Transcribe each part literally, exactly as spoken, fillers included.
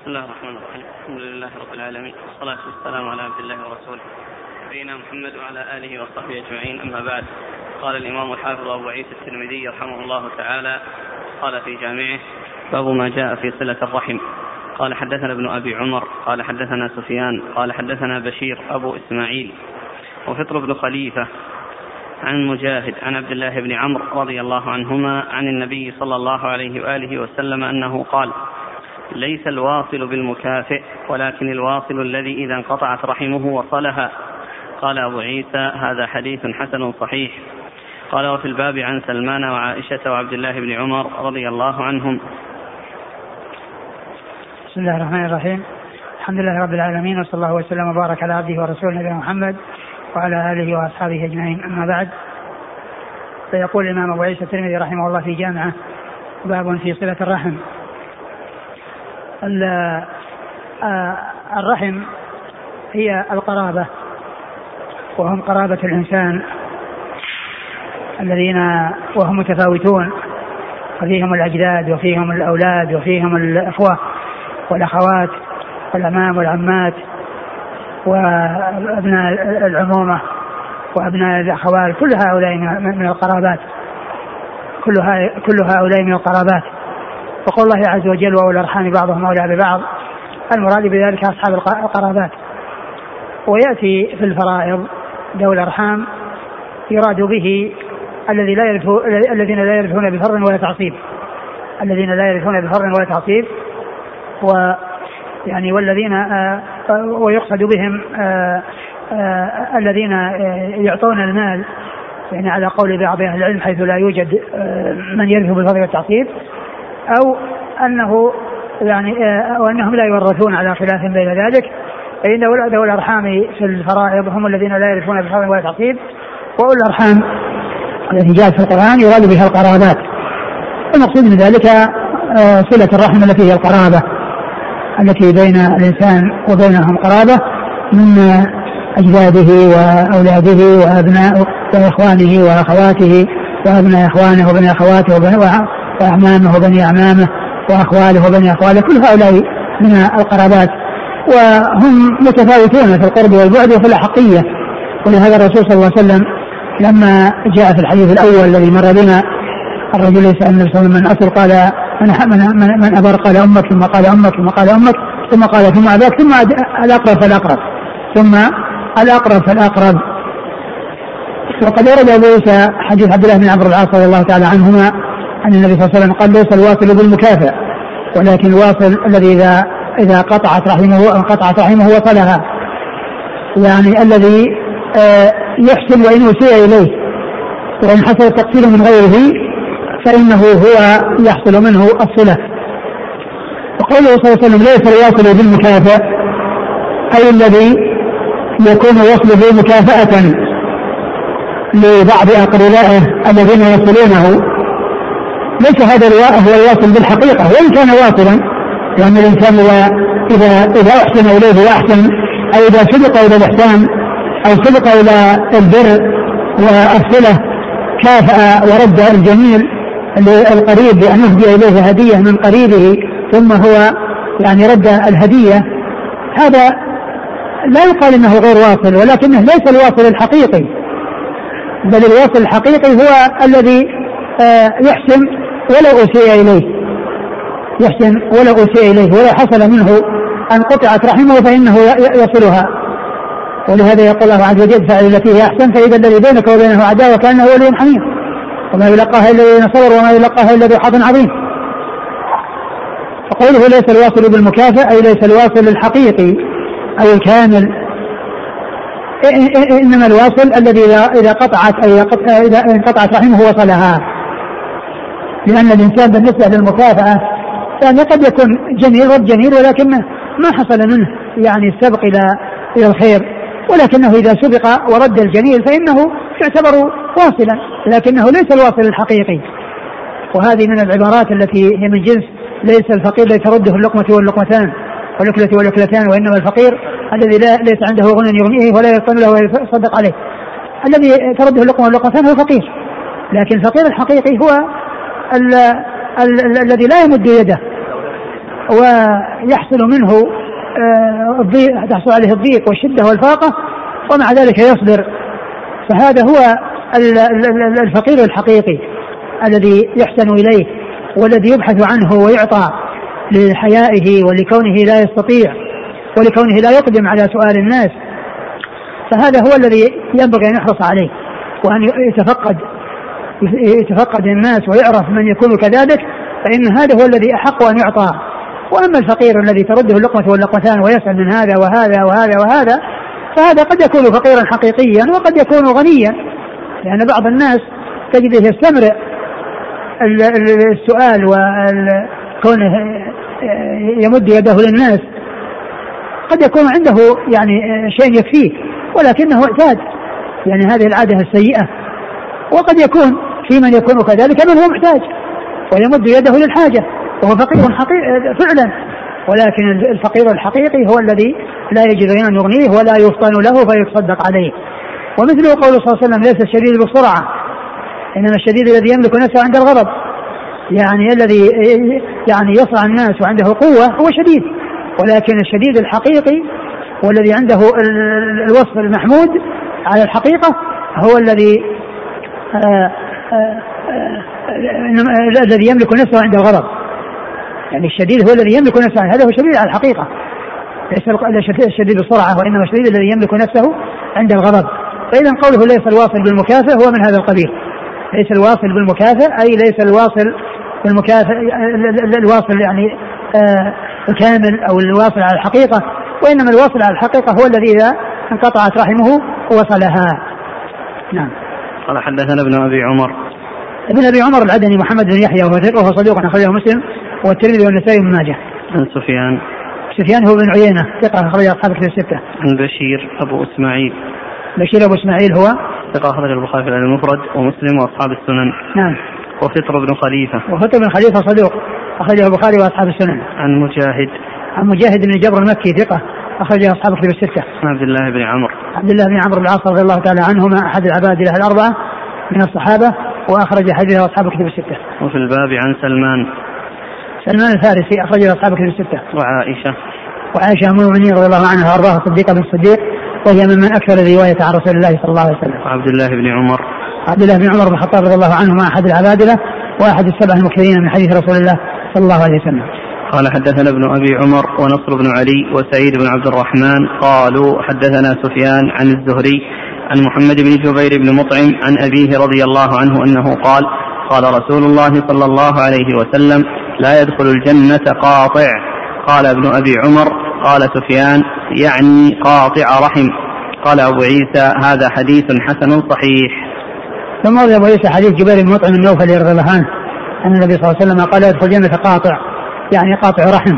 بسم الله الرحمن الرحيم. الحمد لله رب العالمين، والصلاة والسلام على عبد الله ورسوله نبينا محمد وعلى آله وصحبه أجمعين. أما بعد، قال الإمام الحافظ أبو عيسى الترمذي رحمه الله تعالى قال في جامعه: باب ما جاء في صلة الرحم. قال حدثنا ابن أبي عمر قال حدثنا سفيان قال حدثنا بشير أبو إسماعيل وفطر بن خليفة عن مجاهد عن عبد الله بن عمرو رضي الله عنهما عن النبي صلى الله عليه وآله وسلم أنه قال: ليس الواصل بالمكافئ ولكن الواصل الذي إذا انقطعت رحمه وصلها. قال أبو عيسى: هذا حديث حسن صحيح. قال: وفي الباب عن سلمان وعائشة وعبد الله بن عمر رضي الله عنهم. بسم الله الرحمن الرحيم. الحمد لله رب العالمين، وصلى الله وسلم وبارك على عبده ورسوله نبينا محمد وعلى آله وأصحابه أجمعين. أما بعد، فيقول الإمام أبو عيسى الترمذي رحمه الله في جامعه: باب في صلة الرحم. الرحم هي القرابة، وهم قرابة الإنسان الذين وهم متفاوتون، وفيهم الأجداد وفيهم الأولاد وفيهم الأخوة والأخوات والأمام والعمات وأبناء العمومة وأبناء الأخوال. كل هؤلاء من القرابات، كل هؤلاء من القرابات. وقول الله عز وجل: وأولي الأرحام بعضهم أولى ببعض، المراد بذلك أصحاب القرابات. ويأتي في الفرائض ذوي الأرحام يراد به الذي لا يرثو الذين لا يرثون بفرض ولا تعصيب، الذين لا يرثون بفرض ولا تعصيب، ويعني والذين آآ آآ ويقصد بهم آآ آآ الذين يعطون المال، يعني على قول بعض أهل العلم حيث لا يوجد من يرث بالفرض والتعصيب، أو أنه يعني أو أنهم لا يورثون على خلاف بين ذلك. فإن ذوي الأرحام في الفرائض هم الذين لا يرثون بفرض ولا تعصيب، وأولي الأرحام التي جاءت في القرآن يراد بها القرابات. المقصود من ذلك صلة الرحم التي هي القرابة التي بين الإنسان وبينهم قرابة من أجداده وأولاده وأبناء وإخوانه وأخواته وأبناء إخوانه وبني أخواته وأعمامه وبني أعمامه وأخواله وبني أخواله. كل هؤلاء من القرابات، وهم متفاوتون في القرب والبعد وفي الأحقية. ولهذا الرسول صلى الله عليه وسلم لما جاء في الحديث الأول الذي مر بنا الرجل يسأل النبي صلى الله عليه وسلم من أصل، قال من, من, من أبر، قال أمك، ثم قال أمك، ثم قال أمك، ثم قال ثم أباك، ثم الأقرب فالأقرب، ثم الأقرب فالأقرب. وقد ورد أبو عيسى حديث عبد الله بن عمرو العاص رضي الله تعالى عنهما أن النبي صلى الله عليه وسلم قال: ليس الواصل بالمكافئ ولكن الواصل الذي إذا إذا قطعت رحمه انقطعت رحمه وصلها، يعني الذي آه يحسن وإن أسيء إليه، وإن حصل التقصير من غيره فإنه هو يحصل منه الصلة. وقوله صلى الله عليه وسلم: ليس الواصل بالمكافئ، أي الذي يكون وصله مكافأة لبعض أقربائه الذين يصلونه. ليس هذا هو الواصل بالحقيقة، وإن كان واصلا، لأن الإنسان إذا إذا أحسن إليه وأحسن، أو إذا سبق إلى الإحسان أو سبق إلى البر والصلة كافأ ورد الجميل للقريب بأن يهدي إليه هدية من قريبه، ثم هو يعني رد الهدية، هذا لا يقال إنه غير واصل، ولكنه ليس الواصل الحقيقي، بل الواصل الحقيقي هو الذي يحسن ولو أسيء إليه، يحسن ولو أسيء إليه، ولو حصل منه أن قطعت رحمه فإنه يصلها. ولهذا يقول الله عز وجل: فعل التي هي أحسن فإذا الذي بينك وبينه عداوة كأنه ولي حميم وما يلقاها إلا الذين صبروا وما يلقاها إلا ذو حظ عظيم. فقوله ليس الواصل بالمكافئ أي ليس الواصل الحقيقي أي الكامل، إنما الواصل الذي إذا قطعت أي إذا انقطعت رحمه وصلها. لأن الإنسان بالنسبة للمكافأة يعني قد يكون جميل والجميل، ولكنه ما حصل منه يعني السبق إلى إلى الخير، ولكنه إذا سبق ورد الجميل فإنه يعتبر واصلا، لكنه ليس الواصل الحقيقي. وهذه من العبارات التي هي من جنس: ليس الفقير الذي ترده اللقمة واللقمتان والأكلة والأكلتان، وإنما الفقير الذي لا ليس عنده غنى يغنيه ولا يطن له ويصدق عليه. الذي ترده اللقمة واللقمتان هو فقير، لكن الفقير الحقيقي هو ال ال ال الذي لا يمد يده ويحصل منه الضيق، تحصل عليه الضيق والشدة والفاقة ومع ذلك يصبر، فهذا هو الفقير الحقيقي الذي يحسن إليه والذي يبحث عنه ويعطى لحيائه ولكونه لا يستطيع ولكونه لا يقدم على سؤال الناس. فهذا هو الذي ينبغي أن يحرص عليه وأن يتفقد يتفقد الناس ويعرف من يكون كذلك، فإن هذا هو الذي أحق أن يعطى. وأما الفقير الذي ترده اللقمة واللقمتان ويسأل من هذا وهذا وهذا وهذا فهذا قد يكون فقيرا حقيقيا وقد يكون غنيا، لأن يعني بعض الناس تجده يستمرئ السؤال وكونه يمد يده للناس، قد يكون عنده يعني شيء يكفيه ولكنه اعتاد يعني هذه العادة السيئة. وقد يكون في من يكون كذلك من هو محتاج ويمد يده للحاجة وهو فقير حقيقي فعلا، ولكن الفقير الحقيقي هو الذي لا يجد غنى يغنيه ولا يفطن له فيتصدق عليه. ومثله قوله صلى الله عليه وسلم: ليس الشديد بالسرعة إنما الشديد الذي يملك نفسه عند الغضب، يعني الذي يعني يصرع الناس وعنده قوة هو شديد، ولكن الشديد الحقيقي والذي عنده الوصف المحمود على الحقيقة هو الذي آآ آآ الذي يملك نفسه عند الغضب. يعني الشديد هو الذي يملك نفسه، هذا هو شديد على الحقيقة، ليس الشديد بالسرعة وإنما الشديد الذي يملك نفسه عند الغضب. فإذا قوله ليس الواصل بالمكافئ هو من هذا القبيل، ليس الواصل بالمكافئ أي ليس الواصل بالمكافئ الواصل يعني آه الكامل أو الواصل على الحقيقة، وإنما الواصل على الحقيقة هو الذي إذا انقطعت رحمه وصلها. نعم. قال: حدثنا ابن أبي عمر. ابن أبي عمر العدني محمد بن يحيى وهو ثقة وهو صدوق أخرجه مسلم والترمذي والنسائي وابن ماجه. عن سفيان. سفيان هو بن عيينة ثقة أخرجه أصحاب الكتب الستة. عن بشير أبو إسماعيل. بشير أبو إسماعيل هو ثقة أخرجه البخاري في المفرد ومسلم وأصحاب السنن. نعم. وفطر بن خليفة. وفطر بن خليفة صدوق أخرجه البخاري وأصحاب السنن. عن مجاهد. عن مجاهد بن جبر المكي ثقة أخرجه أصحاب الكتب الستة. عن عبد الله بن عمرو. عبد الله بن عمرو بن العاص رضي الله تعالى عنهما أحد العباد له الأربعة من الصحابة وأخرج حديثه أصحاب الكتب الستة. وفي الباب عن سلمان. سلمان الفارسي أخرجه أصحاب الكتب الستة. وعائشة. وعائشة أم المؤمنين رضي الله عنها وأرضاها الصديقة بن الصديق وهي ممن أكثر رواية عن رسول الله صلى الله عليه وسلم. وعبد الله بن عمر. عبد الله بن عمر بن الخطاب رضي الله عنهما أحد العبادلة وأحد السبع المكثرين من حديث رسول الله صلى الله عليه وسلم. قال: حدثنا ابن أبي عمر ونصر بن علي وسعيد بن عبد الرحمن قالوا: حدثنا سفيان عن الزهري عن محمد بن جبير بن مطعم عن أبيه رضي الله عنه أنه قال: قال رسول الله صلى الله عليه وسلم: لا يدخل الجنة قاطع. قال ابن أبي عمر: قال سفيان: يعني قاطع رحم. قال أبو عيسى: هذا حديث حسن صحيح. ثم روى أبو عيسى حديث جبير بن مطعم النوفلي رضي الله عنه أن النبي صلى الله عليه وسلم قال: يدخل الجنة قاطع، يعني قاطع رحم.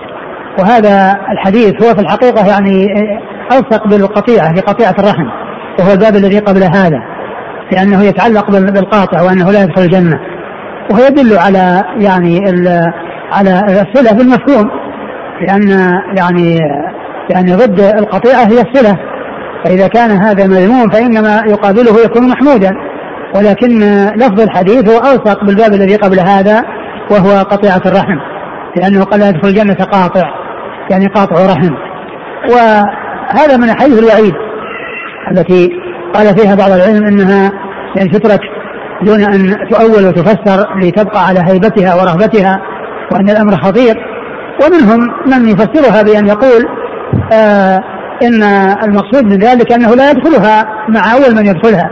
وهذا الحديث هو في الحقيقة يعني ألصق بالقطيعة، بقطيعة الرحم، وهو الباب الذي قبل هذا، لأنه يتعلق بالقاطع وأنه لا يدخل الجنة، وهو يدل على يعني على الصلة بالمفهوم، لأن يعني يعني ضد القطيعة هي الصلة، فإذا كان هذا مذموم فإنما يقابله يكون محمودا، ولكن لفظ الحديث هو ألصق بالباب الذي قبل هذا وهو قطيعة الرحم، لأنه قال: يدخل الجنة قاطع، يعني قاطع رحم. وهذا من حيث الوعيد التي قال فيها بعض العلم إنها يعني تترك دون أن تؤول وتفسر لتبقى على هيبتها ورهبتها، وأن الأمر خطير. ومنهم من يفسرها بأن يقول آه إن المقصود من ذلك أنه لا يدخلها مع أول من يدخلها،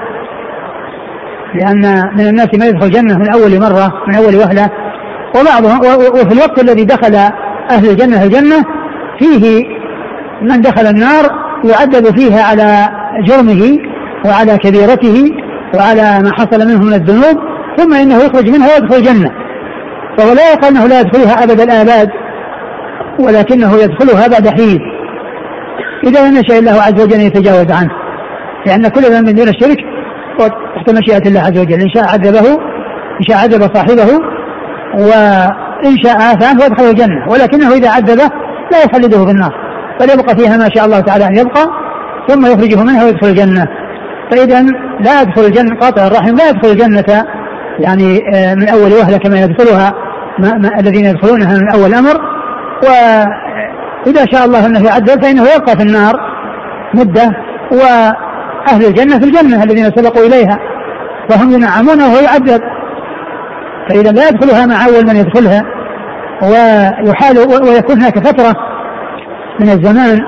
لأن من الناس من يدخل الجنة من أول مرة من أول وهلة، وبعضهم وفي الوقت الذي دخل أهل الجنة الجنة فيه من دخل النار يعذب فيها على جرمه وعلى كبيرته وعلى ما حصل منه من الذنوب، ثم إنه يخرج منها ويدخل الجنة، فهو لا يقال أنه لا يدخلها أبد الآباد، ولكنه يدخلها بعد حين إذا لم يشاء الله عز وجل يتجاوز عنه، لأن كل ذنب من دون الشرك تحت مشيئة الله عز وجل، إن شاء عذبه إن شاء عذب صاحبه وإن شاء عافى عنه ويدخل الجنة، ولكنه إذا عذبه لا يخلده في النار، بل يبقى فيها ما شاء الله تعالى أن يبقى ثم يخرجه منها ويدخل الجنة. فإذا لا يدخل الجنة قاطع الرحم لا يدخل الجنة يعني من أول وهلة كما يدخلها ما ما الذين يدخلونها من أول أمر، وإذا شاء الله أنه يعذب فإنه يبقى في النار مدة، وأهل الجنة في الجنة الذين سبقوا إليها وهم ينعمون وهو يعذب، فإذا لا يدخلها مع أول من يدخلها، ويحال ويكون هناك فترة من الزمان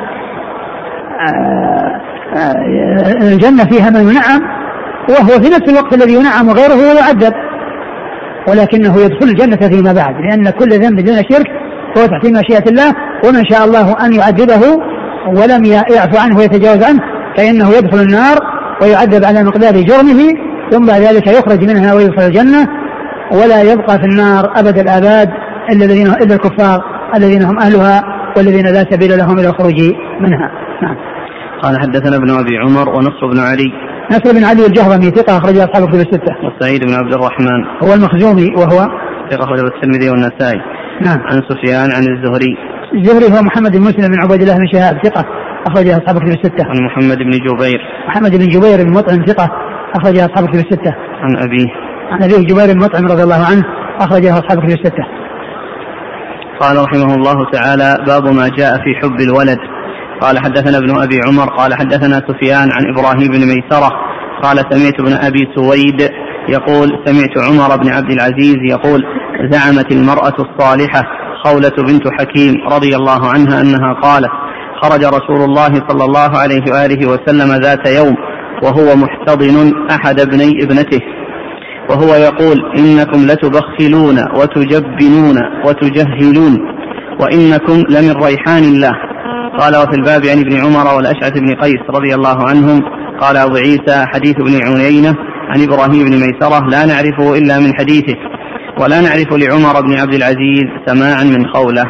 الجنة فيها من ينعم وهو في نفس الوقت الذي ينعم غيره ويعذب، ولكنه يدخل الجنة فيما بعد، لأن كل ذنب دون شرك هو تحت مشيئة الله، ومن شاء الله أن يعذبه ولم يعفو عنه ويتجاوز عنه فإنه يدخل النار ويعذب على مقدار جرمه، ثم بعد ذلك يخرج منها ويدخل الجنة، ولا يبقى في النار أبد الآباد إلا الذين إلا الكفار الذين هم أهلها والذين لا سبيل لهم إلى الخروج منها. نعم. قال حدثنا ابن أبي عمر ونصر بن علي. نصر بن علي الجهضمي ثقة أخرج أصحاب الكتب الستة. وسعيد بن عبد الرحمن هو المخزومي وهو ثقة أخرج الترمذي والنسائي. نعم. عن سفيان عن الزهري. الزهري هو محمد بن مسلم بن عبيد الله بن شهاب ثقة أخرج أصحاب الكتب الستة. عن محمد بن جبير. محمد بن جبير بن مطعم ثقة أخرج أصحاب الكتب الستة. عن أبيه. عن أبيه جبير بن مطعم رضي الله عنه أخرج أصحاب الكتب الستة. قال رحمه الله تعالى: باب ما جاء في حب الولد. قال حدثنا ابن أبي عمر قال حدثنا سفيان عن إبراهيم بن ميسرة قال سمعت ابن أبي سويد يقول سمعت عمر بن عبد العزيز يقول: زعمت المرأة الصالحة خولة بنت حكيم رضي الله عنها أنها قالت: خرج رسول الله صلى الله عليه وآله وسلم ذات يوم وهو محتضن أحد ابني ابنته وهو يقول: إنكم لتبخلون وتجبنون وتجهلون وإنكم لمن ريحان الله. قال: وفي الباب عن ابن عمر والأشعث بن قيس رضي الله عنهم. قال أبو عيسى: حديث ابن عيينة عن إبراهيم بن ميسرة لا نعرفه إلا من حديثه، ولا نعرف لعمر بن عبد العزيز سماعا من قوله.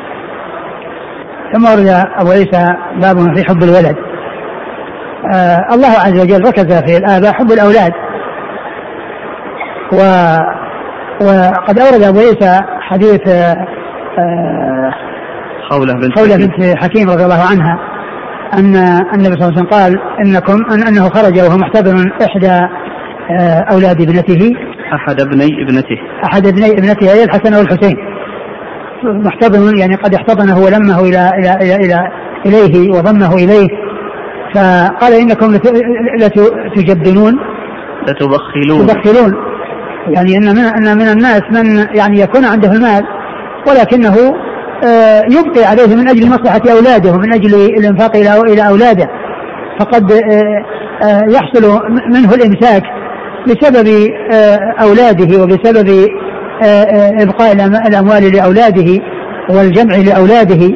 ثم ورد أبو عيسى باب في حب الولد. آه الله عز وجل ركز في الآباء حب الأولاد، و وقد أورد أبو عيسى حديث آه خولة بنت, خولة بنت حكيم رضي الله عنها أن النبي صلى الله عليه وسلم قال إنكم أن أنه خرج وهو محتضن إحدى آه أولاد ابنته أحد ابني ابنته أحد ابني ابنته أي الحسن والحسين، محتضن يعني قد احتضنه ولمه إلى إلى إلى, إلى إليه وضمه إليه، فقال إنكم لتجبنون لتبخلون تبخلون يعني إن من, أن من الناس من يعني يكون عنده المال ولكنه آه يبقي عليه من أجل مصلحة أولاده ومن أجل الإنفاق إلى أولاده، فقد آه آه يحصل منه الإمساك بسبب آه أولاده وبسبب آه آه إبقاء الأموال لأولاده والجمع لأولاده،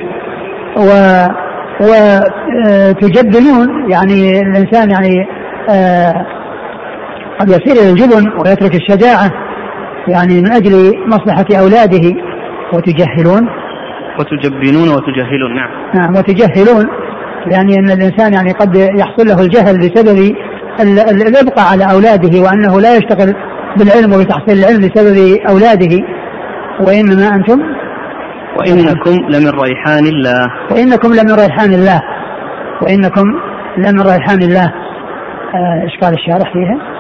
وتجبنون يعني الإنسان يعني آه قد يصير إلى الجبن ويترك الشجاعة يعني من أجل مصلحة أولاده. وتجهلون وتجبنون وتجهلون. نعم. نعم وتجهلون يعني أن الإنسان يعني قد يحصل له الجهل بسبب الإبقاء على أولاده وأنه لا يشتغل بالعلم وبتحصيل العلم بسبب أولاده. وإنما أنتم وإنكم لمن ريحان الله وإنكم لمن ريحان الله وإنكم لمن ريحان الله. إيش قال الشارح فيها؟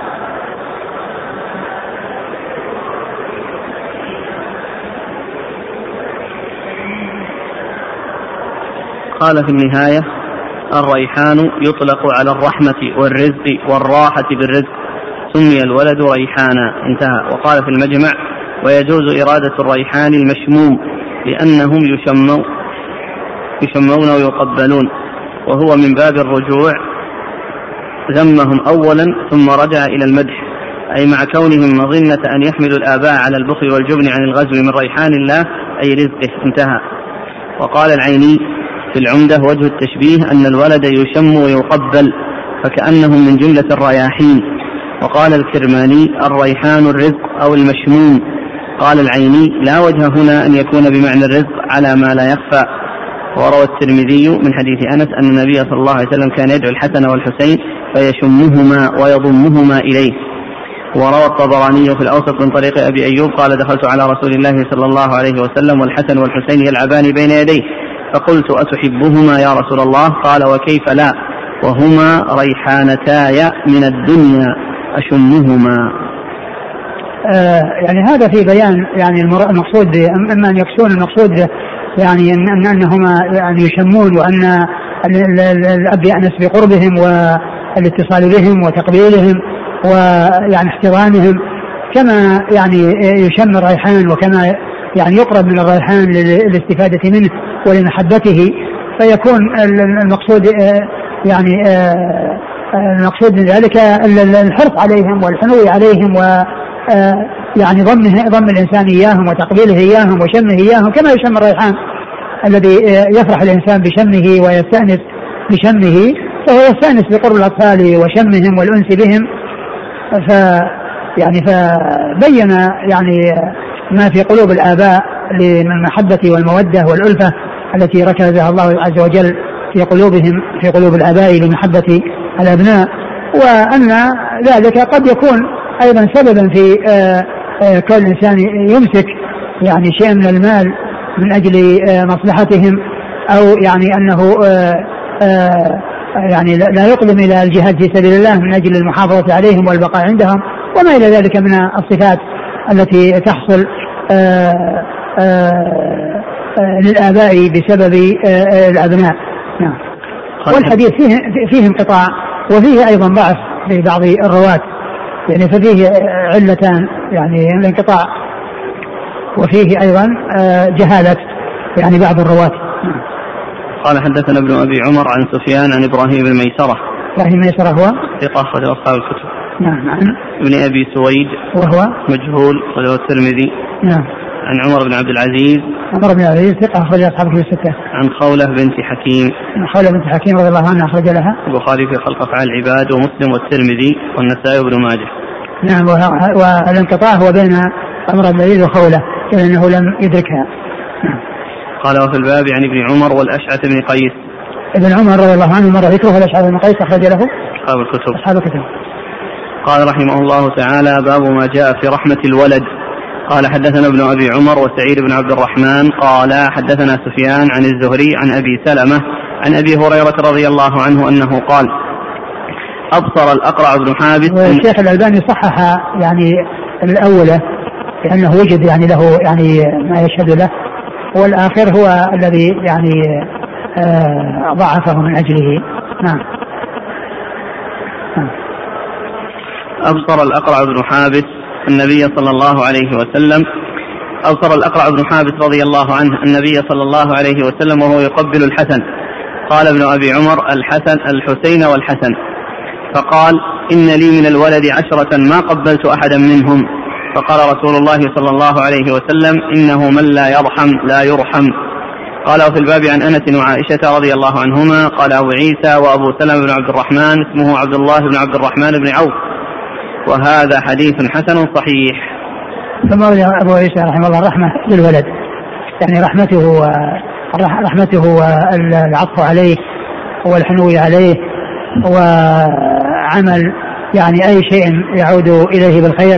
قال في النهاية: الريحان يطلق على الرحمة والرزق والراحة بالرزق، سمي الولد ريحانا. انتهى. وقال في المجمع: ويجوز إرادة الريحان المشموم لأنهم يشمون يشمون ويقبلون، وهو من باب الرجوع، ذمهم أولا ثم رجع إلى المدح، أي مع كونهم مظنة أن يحملوا الآباء على البخل والجبن عن الغزو من ريحان الله أي رزقه. انتهى. وقال العيني في العمدة: وجه التشبيه أن الولد يشم ويقبل فكأنهم من جملة الرياحين. وقال الكرماني: الريحان الرزق أو المشموم. قال العيني: لا وجه هنا أن يكون بمعنى الرزق على ما لا يخفى. وروى الترمذي من حديث أنس أن النبي صلى الله عليه وسلم كان يدعو الحسن والحسين فيشمهما ويضمهما إليه. وروى الطبراني في الأوسط من طريق أبي أيوب قال: دخلت على رسول الله صلى الله عليه وسلم والحسن والحسين يلعبان بين يديه فقلت: أتحبهما يا رسول الله؟ قال: وكيف لا، وهما ريحانتاي من الدنيا أشمهما. آه يعني هذا في بيان يعني المقصود، أما أن يقصون المقصود يعني أن أنهما يعني يشمون، وأن الأب يأنس بقربهم والاتصال بهم وتقبيلهم ويعني احتضانهم، كما يعني يشم الريحان وكما يعني يقرب من الريحان للاستفادة منه ولمحبته، فيكون المقصود يعني المقصود من ذلك الحرص عليهم والحنو عليهم، و يعني ضمه ضم الإنسان إياهم وتقبيله إياهم وشمه إياهم كما يشم الريحان الذي يفرح الإنسان بشمه ويستأنس بشمه، فهو يستأنس بقرب الأطفال وشمهم والأنس بهم. ف يعني فبين يعني ما في قلوب الآباء من المحبة والمودة والألفة التي ركزها الله عز وجل في قلوبهم في قلوب الآباء لمحبة الأبناء، وأن ذلك قد يكون أيضا سببا في كل إنسان يمسك يعني شيء من المال من أجل مصلحتهم، أو يعني أنه يعني لا يقدم إلى الجهاد في سبيل الله من أجل المحافظة عليهم والبقاء عندهم، وما إلى ذلك من الصفات التي تحصل آآ آآ للآباء بسبب الأبناء. نعم. والحديث فيه, فيه انقطاع وفيه أيضا ضعف في بعض الرواة، يعني ففيه علتان، يعني الانقطاع وفيه أيضا جهالة يعني بعض الرواة. قال حدثنا ابن أبي عمر عن سفيان عن إبراهيم الميسرة. إبراهيم الميسرة هو ثقة أخرج أصحاب الكتب. نعم. عن ابن أبي سويد وهو مجهول أخرجه الترمذي. نعم. عن عمر بن عبد العزيز. عمر بن عبد العزيز ثقة أخرج أصحاب الكتب الستة. عن خولة بنت حكيم. خولة بنت حكيم رضي الله عنها أخرج لها البخاري في خلق أفعال العباد ومسلم والترمذي والنسائي وابن ماجه. نعم. والانقطاع هو بين عمر بن عبد العزيز وخولة لأنه لم يدركها. نعم. قال وفي الباب عن ابن عمر والأشعث بن قيس. ابن عمر رضي الله عنه مر ذكره والأشعث بن قيس أخرج له أصحاب الكتب. أصحاب الكتب. قال رحمه الله تعالى باب ما جاء في رحمة الولد. قال حدثنا ابن أبي عمر وسعيد بن عبد الرحمن قال حدثنا سفيان عن الزهري عن أبي سلمة عن أبي هريرة رضي الله عنه أنه قال أبصر الأقرع بن حابس. والشيخ الألباني صحح يعني الأولى لأنه وجد يعني له يعني ما يشهد له، والآخر هو الذي يعني آه ضعفه من أجله. نعم. نعم. أبصر الأقرع بن حابس النبي صلى الله عليه وسلم أبصر الأقرع بن حابس رضي الله عنه النبي صلى الله عليه وسلم وهو يقبل الحسن. قال ابن أبي عمر الحسن الحسين والحسن، فقال إن لي من الولد عشرة ما قبلت أحدا منهم. فقال رسول الله صلى الله عليه وسلم إنه من لا يرحم لا يرحم. قال وفي الباب عن أنس وعائشة رضي الله عنهما. قال أبو عيسى وأبو سلمة بن عبد الرحمن اسمه عبد الله بن عبد الرحمن بن عوف، وهذا حديث حسن صحيح. ثم أبو عيسى رحمه الله الرحمة للولد، يعني رحمته رحمته والعطف عليه والحنو عليه وعمل يعني أي شيء يعود إليه بالخير،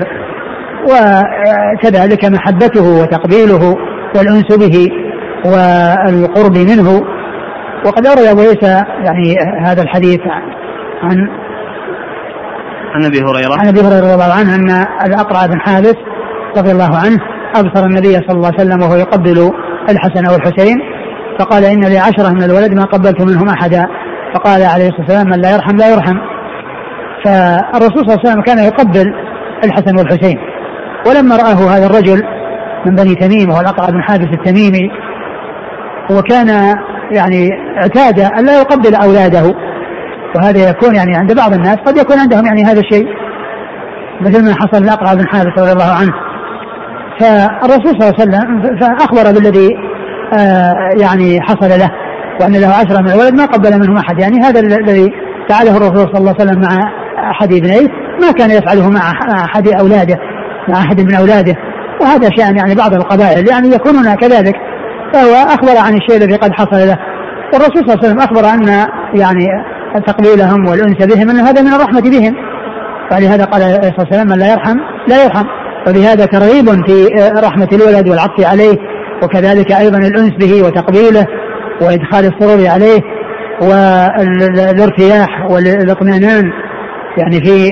وكذلك محبته وتقبيله والأنس به والقرب منه. وقد أروى أبو عيسى يعني هذا الحديث عن عن أبي هريرة عن أبي هريرة رضي الله عنه أن الأقرع بن حابس رضي الله عنه أبصر النبي صلى الله عليه وسلم وهو يقبل الحسن والحسين، فقال إن لي عشرة من الولد ما قبلت منهم أحدا. فقال عليه الصلاة والسلام من لا يرحم لا يرحم. فالرسول صلى الله عليه وسلم كان يقبل الحسن والحسين، ولما رآه هذا الرجل من بني تميم وهو الأقرع بن حابس التميمي، وكان يعني اعتاد أن لا يقبل أولاده، وهذا يكون يعني عند بعض الناس قد يكون عندهم يعني هذا الشيء مثل ما حصل للأقرع بن حابس رضي الله عنه. فالرسول صلى الله عليه وسلم فأخبر بالذي آه يعني حصل له، وأن له عشرة من الولد ما قبل منهم أحد. يعني هذا الذي فعله الرسول صلى الله عليه وسلم مع أحد ابنيه ما كان يفعله مع أحد أولاده مع أحد من أولاده، وهذا شأن يعني بعض القبائل يعني يكونون كذلك. فهو أخبر عن الشيء الذي قد حصل له، والرسول صلى الله عليه وسلم أخبر أن يعني تقبيلهم والأنس بهم أن هذا من الرحمة بهم، فلهذا قال صلى الله عليه وسلم من لا يرحم لا يرحم. ولهذا ترغيب في رحمة الولد والعطف عليه، وكذلك أيضا الأنس به وتقبيله وإدخال السرور عليه والارتياح والاطمئنان يعني في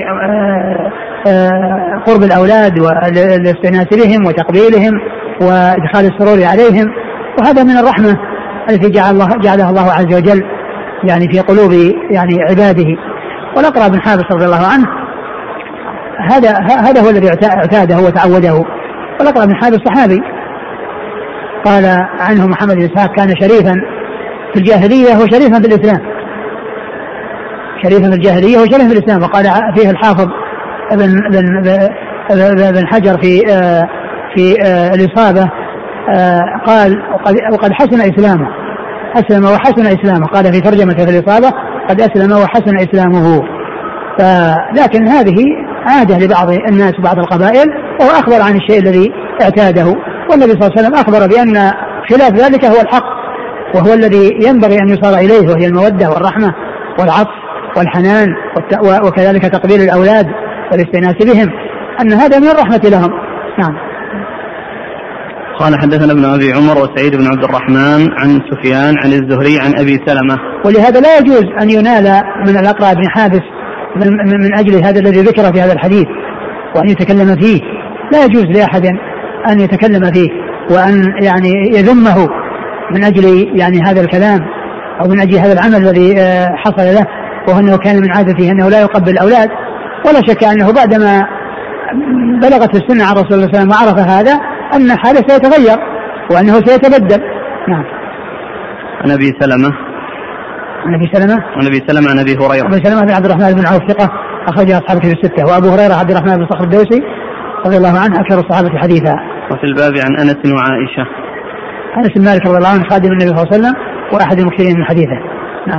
قرب الأولاد والاستئناس بهم وتقبيلهم وإدخال السرور عليهم. وهذا من الرحمة التي جعل الله جعلها الله عز وجل يعني في قلوب يعني عباده. والأقرع بن حابس رضي الله عنه هذا هذا هو الذي اعتاده وتعوده. والأقرع بن حابس صحابي، قال عنه محمد بن إسحاق كان شريفا في الجاهلية وشريفا في الإسلام، شريفا في الجاهلية وشريفا في الإسلام. وقال فيه الحافظ ابن ابن بن حجر في في الإصابة قال وقد حسن إسلامه، أسلم وحسن إسلامه، قال في ترجمته في الإصابة قد أسلم وحسن إسلامه. لكن هذه عادة لبعض الناس وبعض القبائل، وهو أخبر عن الشيء الذي اعتاده، والنبي صلى الله عليه وسلم أخبر بأن خلاف ذلك هو الحق، وهو الذي ينبغي أن يصار إليه، وهي المودة والرحمة والعطف والحنان وكذلك تقبيل الأولاد والاستئناس بهم، أن هذا من الرحمة لهم. نعم. قال حدثنا ابن أبي عمر وسعيد بن عبد الرحمن عن سفيان عن الزهري عن أبي سلمة. ولهذا لا يجوز أن ينال من الأقرع بن حابس من, من أجل هذا الذي ذكر في هذا الحديث وأن يتكلم فيه، لا يجوز لأحد أن يتكلم فيه وأن يعني يذمه من أجل يعني هذا الكلام أو من أجل هذا العمل الذي حصل له، وهو أنه كان من عادته أنه لا يقبل الأولاد. ولا شك أنه بعدما بلغت السنة عن رسول الله صلى الله عليه وسلم وعرف هذا أن حاله سيتغير وأنه سيتبدل. نعم. عن أبي سلمة عن أبي سلمة عن أبي سلمة عن أبي هريرة أبي سلمة بن عبد الرحمن بن عوف ثقة أخرج أصحابه في الستة، وأبو هريرة عبد الرحمن بن صخر الدوسي رضي الله عنه أكثر الصحابة حديثا. وفي الباب عن أنس وعائشة. أنس بن مالك رضي الله عنه خادم النبي صلى الله عليه وسلم وأحد المكثرين من حديثه. نعم.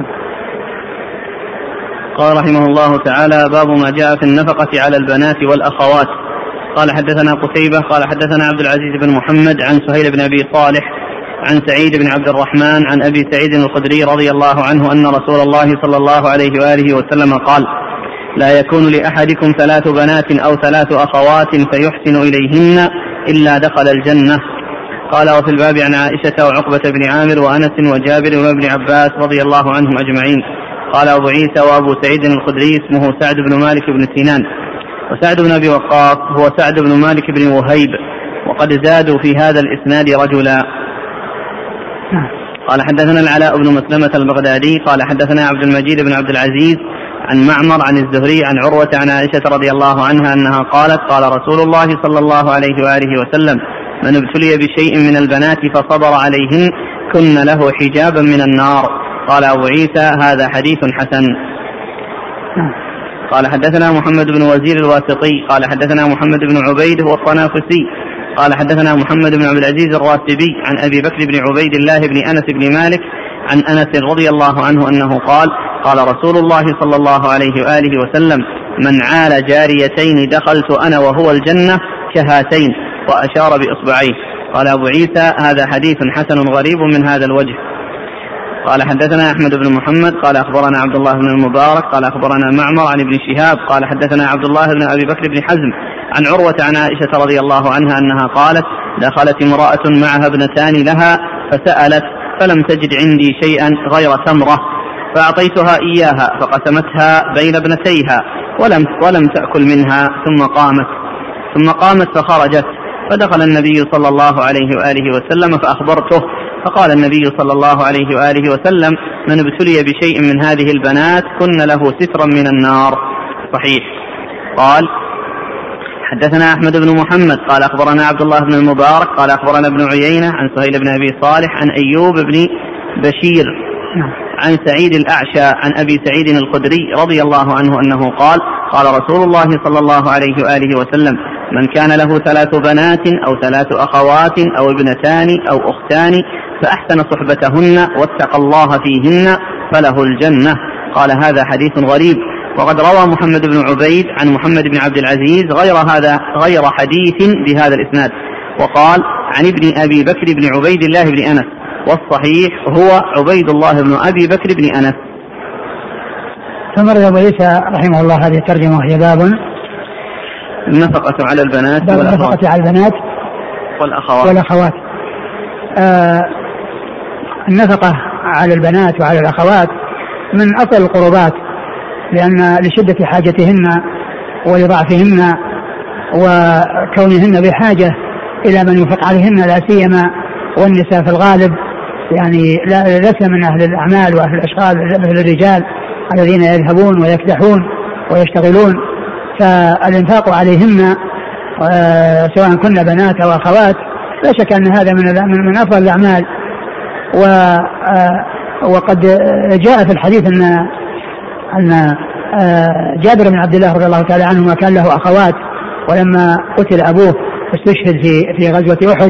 قال رحمه الله تعالى: باب ما جاء في النفقة على البنات والأخوات. قال حدثنا قتيبة قال حدثنا عبد العزيز بن محمد عن سهيل بن أبي صالح عن سعيد بن عبد الرحمن عن أبي سعيد الخدري رضي الله عنه أن رسول الله صلى الله عليه وآله وسلم قال: لا يكون لأحدكم ثلاث بنات أو ثلاث أخوات فيحسن إليهن إلا دخل الجنة. قال: وفي الباب عن عائشة وعقبة بن عامر وأنس وجابر وابن عباس رضي الله عنهم أجمعين. قال أبو عيسى: وأبو سعيد الخدري اسمه سعد بن مالك بن سنان، وسعد بن أبي وقاص هو سعد بن مالك بن وهيب، وقد زادوا في هذا الإسناد رجلا. قال حدثنا العلاء بن مسلمة البغدادي قال حدثنا عبد المجيد بن عبد العزيز عن معمر عن الزهري عن عروة عن عائشة رضي الله عنها أنها قالت: قال رسول الله صلى الله عليه وآله وسلم: من ابتلي بشيء من البنات فصبر عليهن كن له حجابا من النار. قال أبو عيسى: هذا حديث حسن. قال حدثنا محمد بن وزير الواسطي قال حدثنا محمد بن عبيد هو الطنافسي قال حدثنا محمد بن عبد العزيز الراسبي عن أبي بكر بن عبيد الله بن أنس بن مالك عن أنس رضي الله عنه أنه قال: قال رسول الله صلى الله عليه وآله وسلم: من عال جاريتين دخلت أنا وهو الجنة كهاتين، وأشار بإصبعيه. قال أبو عيسى: هذا حديث حسن غريب من هذا الوجه. قال حدثنا أحمد بن محمد قال أخبرنا عبد الله بن المبارك قال أخبرنا معمر عن ابن شهاب قال حدثنا عبد الله بن أبي بكر بن حزم عن عروة عن عائشة رضي الله عنها أنها قالت: دخلت امرأة معها ابنتان لها فسألت فلم تجد عندي شيئا غير تمرة فأعطيتها إياها فقسمتها بين ابنتيها ولم, ولم تأكل منها ثم قامت ثم قامت فخرجت فدخل النبي صلى الله عليه وآله وسلم فأخبرته فقال النبي صلى الله عليه وآله وسلم: من ابتلي بشيء من هذه البنات كن له سترا من النار. صحيح. قال حدثنا أحمد بن محمد قال أخبرنا عبد الله بن المبارك قال أخبرنا ابن عيينة عن سهيل بن أبي صالح عن أيوب بن بشير عن سعيد الأعشى عن أبي سعيد الخدري رضي الله عنه أنه قال: قال رسول الله صلى الله عليه وآله وسلم: من كان له ثلاث بنات أو ثلاث أخوات أو ابنتان أو أختان فأحسن صحبتهن واتقى الله فيهن فله الجنة. قال: هذا حديث غريب. وقد روى محمد بن عبيد عن محمد بن عبد العزيز غير هذا غير حديث بهذا الإسناد، وقال عن ابن أبي بكر بن عبيد الله بن أنس، والصحيح هو عبيد الله بن أبي بكر بن أنس. ثم رد أبو عيسى رحمه الله هذه الترجمة وهي باب النفقة على البنات باب النفقة على البنات والأخوات, والأخوات. آه النفقة على البنات وعلى الأخوات من أصل القربات، لأن لشدة حاجتهن ولضعفهن وكونهن بحاجة إلى من ينفق عليهن، لا سيما والنساء في الغالب يعني لسنا من أهل الأعمال وأهل الأشغال مثل الرجال الذين يذهبون ويكدحون ويشتغلون، فالإنفاق عليهن سواء كن بنات أو أخوات لا شك أن هذا من من أفضل الأعمال. وقد جاء في الحديث أن أن جابر بن عبد الله رضي الله تعالى عنهما كان له أخوات، ولما قتل أبوه استشهد في في غزوة أحد،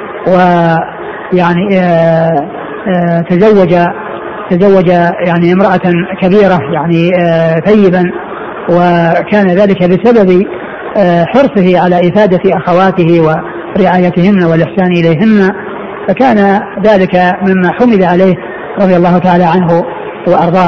ويعني تزوج تزوج يعني امرأة كبيرة يعني ثيبا، وكان ذلك بسبب حرصه على إفادة أخواته ورعايتهن والإحسان إليهن، فكان ذلك مما حمد عليه رضي الله تعالى عنه وأرضاه.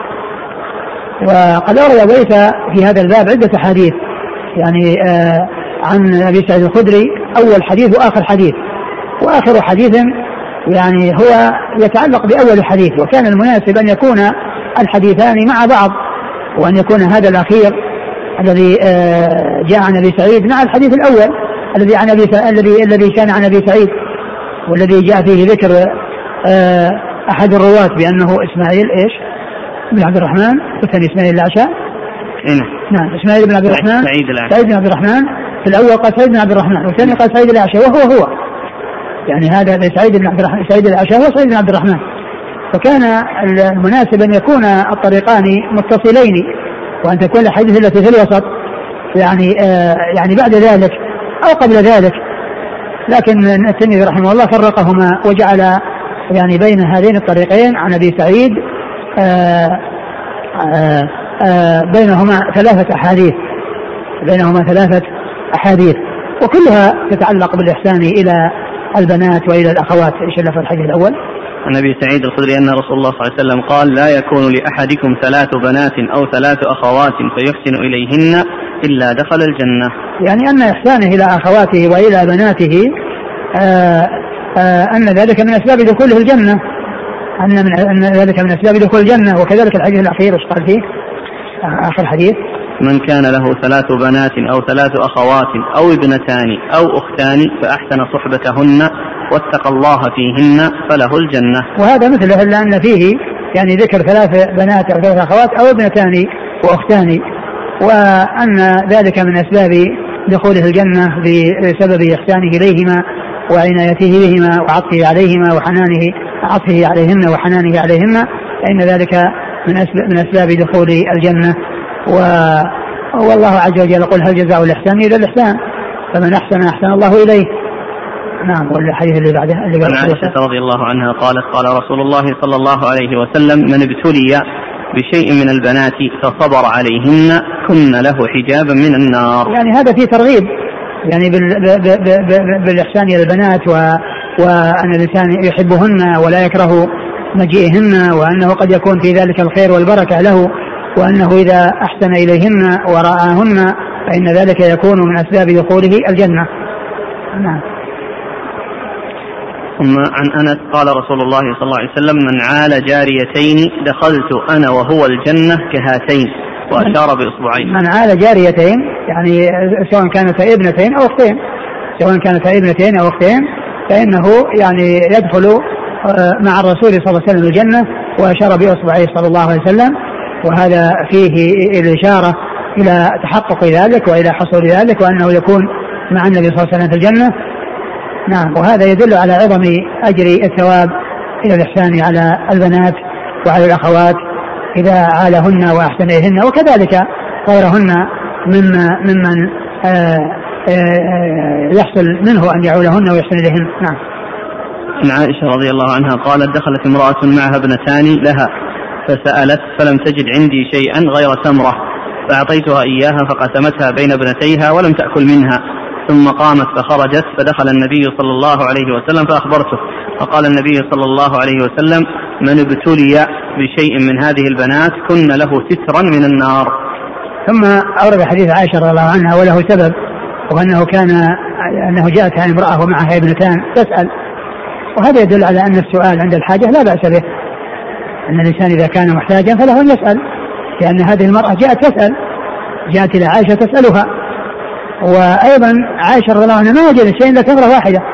وقد أورد ليس في هذا الباب عدة حديث يعني آه عن أبي سعيد الخدري، أول حديث وآخر حديث، وآخر حديث يعني هو يتعلق بأول حديث، وكان المناسب أن يكون الحديثان مع بعض، وأن يكون هذا الأخير الذي آه جاء عن أبي سعيد مع الحديث الأول الذي عن أبي الذي الذي كان عن أبي سعيد، والذي جاء فيه ذكر آه أحد الرواة بأنه إسماعيل إيش بن عبد الرحمن، والثاني إسماعيل الأعشى. نعم إسماعيل بن عبد الرحمن سعيد بن عبد الرحمن، في الأول قال سعيد بن عبد الرحمن والثاني قال سعيد الأعشى، وهو هو يعني هذا سعيد بن عبد الرحمن سعيد الأعشى هو سعيد بن عبد الرحمن. فكان المناسب أن يكون الطريقان متصلين، وأن تكون الحديث التي في الوسط يعني آه يعني بعد ذلك أو قبل ذلك، لكن الترمذي رحمه الله فرقهما وجعل يعني بين هذين الطريقين عن أبي سعيد آآ آآ آآ بينهما ثلاثة أحاديث بينهما ثلاثة أحاديث وكلها تتعلق بالإحسان إلى البنات وإلى الأخوات. إيش اللي في الحديث الأول؟ عن أبي سعيد الخدري أن رسول الله صلى الله عليه وسلم قال: لا يكون لأحدكم ثلاث بنات أو ثلاث أخوات فيحسن إليهن إلا دخل الجنة. يعني أن إحسانه إلى أخواته وإلى بناته آآ آآ أن ذلك من أسباب دخوله الجنة، أن, من أن ذلك من أسباب دخول الجنة. وكذلك الحديث الأخير وش قال فيه آخر حديث؟ من كان له ثلاث بنات أو ثلاث أخوات أو ابنتان أو أختان فأحسن صحبتهن واتقى الله فيهن فله الجنة. وهذا مثله إلا أن فيه يعني ذكر ثلاث بنات أو ثلاث أخوات أو ابنتان وأختان، وأن ذلك من أسباب دخوله الجنة بسبب إحسانه إليهما وعنايته بهما وعطفه عليهما وحنانه عطفه عليهن وحنانه عليهن، فإن ذلك من أسباب, من أسباب دخول الجنة. و... والله عز وجل يقول: هل جزاء الإحسان إلا الإحسان، فمن أحسن أحسن الله إليه. نعم. والحديث اللي بعده اللي بعده عن عائشة رضي الله عنها قالت: قال رسول الله صلى الله عليه وسلم: من ابتلي بشيء من البنات فصبر عليهن كن له حجابا من النار. يعني هذا فيه ترغيب يعني بال... ب... ب... ب... بالإحسان إلى البنات، و... وأن الإنسان يحبهن ولا يكره مجيئهن، وأنه قد يكون في ذلك الخير والبركة له، وأنه إذا أحسن إليهن ورآهن فإن ذلك يكون من أسباب دخوله الجنة. نعم. ثم عن أنس قال رسول الله صلى الله عليه وسلم: من عال جاريتين دخلت أنا وهو الجنة كهاتين، وأشار بإصبعين. من عال جاريتين يعني سواء كانتا ابنتين أو أختين سواء كانتا ابنتين أو أختين فإنه يعني يدخل مع الرسول صلى الله عليه وسلم الجنة، وأشار بإصبعيه صلى الله عليه وسلم، وهذا فيه الإشارة إلى تحقق ذلك وإلى حصول ذلك، وأنه يكون مع النبي صلى الله عليه وسلم في الجنة. نعم. وهذا يدل على عظم أجر الثواب إلى الإحسان على البنات وعلى الأخوات إذا عالهن وأحسن إليهن، وكذلك غيرهن ممن ممن يحصل منه أن يعولهن ويحسن إليهن. نعم. عن عائشة رضي الله عنها قالت: دخلت امرأة معها ابنتان لها فسألت فلم تجد عندي شيئا غير تمرة فأعطيتها إياها فقسمتها بين ابنتيها ولم تأكل منها، ثم قامت فخرجت فدخل النبي صلى الله عليه وسلم فأخبرته، فقال النبي صلى الله عليه وسلم: من ابتلي بشيء من هذه البنات كن له سترا من النار. ثم أورد حديث عائشة رضي الله عنها وله سبب، وأنه كان أنه جاءت عن امرأة ومعها ابنتان تسأل، وهذا يدل على أن السؤال عند الحاجة لا بأس به، أن الإنسان إذا كان محتاجا فله أن يسأل، لأن هذه المرأة جاءت تسأل جاءت إلى عائشة تسألها، وأيضا عائشة رضي الله عنها ما وجدت شيء إلا تمرة واحدة،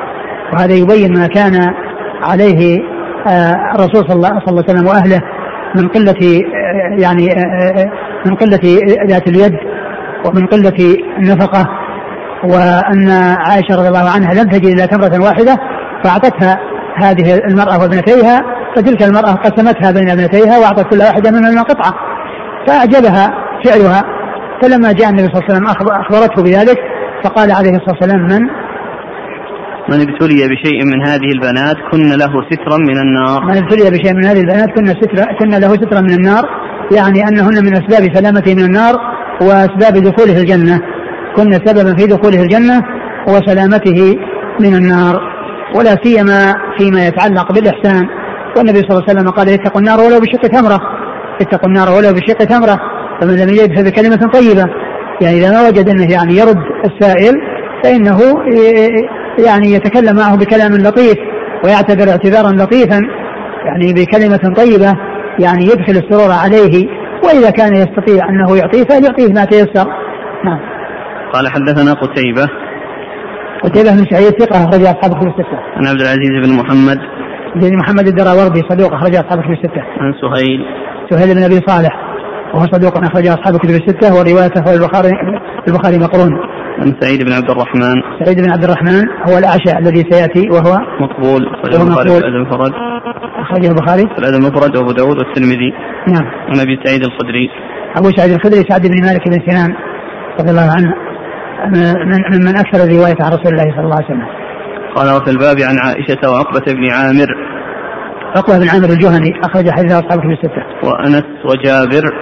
وهذا يبين ما كان عليه الرسول صلى الله عليه وسلم وأهله من قلة يعني من قلة ذات اليد ومن قلة النفقة، وأن عائشة رضي الله عنها لم تجد إلا تمرة واحدة فأعطتها هذه المرأة وابنتيها، فتلك المرأة قسمتها بين ابنتيها وأعطت كل واحدة منها قطعة، فأعجبها فعلها. فلما جاء النبي صلى الله عليه وسلم أخبرته بذلك فقال عليه الصلاة والسلام من من ابتلي بشيء من هذه البنات كن له سترا من النار. من ابتلي بشيء من هذه البنات كن, سترا كن له سترا من النار، يعني أنهن من أسباب سلامته من النار وأسباب دخوله الجنة، كن سببا في دخوله الجنة وسلامته من النار، ولا سيما فيما يتعلق بالإحسان. والنبي صلى الله عليه وسلم قال اتقوا النار ولو بشق تمرة، اتقوا النار ولو بشق تمرة، فمن لم يجد فبكلمة طيبة، يعني إذا ما وجد أنه يعني يرد السائل فإنه يعني يتكلم معه بكلام لطيف ويعتبر اعتبارا لطيفا، يعني بكلمة طيبة يعني يدخل السرور عليه، وإذا كان يستطيع أنه يعطيه فليعطيه ما تيسر. نعم. قال حدثنا قتيبة قتيبة بن سعيد ثقة أخرج أصحاب الكتب الستة. عن عبد العزيز بن محمد بن محمد الدراوردي صدوق أخرج أصحاب الكتب الستة. عن سهيل سهيل بن أبي صالح وهو صدوق أخرج أصحاب الكتب الستة وروايته البخاري البخاري مقرون. عن سعيد بن عبد الرحمن سعيد بن عبد الرحمن هو الأعشى الذي سيأتي وهو مقبول أخرجه البخاري في الأدب المفرد أخرجه البخاري في الأدب المفرد وأبو داود والترمذي. نعم. عن أبي سعيد الخدري أبو سعيد الخدري سعد بن مالك بن سنان رضي الله عنه من من أكثر الرواية عن رسول الله صلى الله عليه وسلم. قال وفي الباب عن عائشة وعقبة بن عامر. عقبة بن عامر الجهني أخرج حديث أصحاب الكتب الستة. وأنس وجابر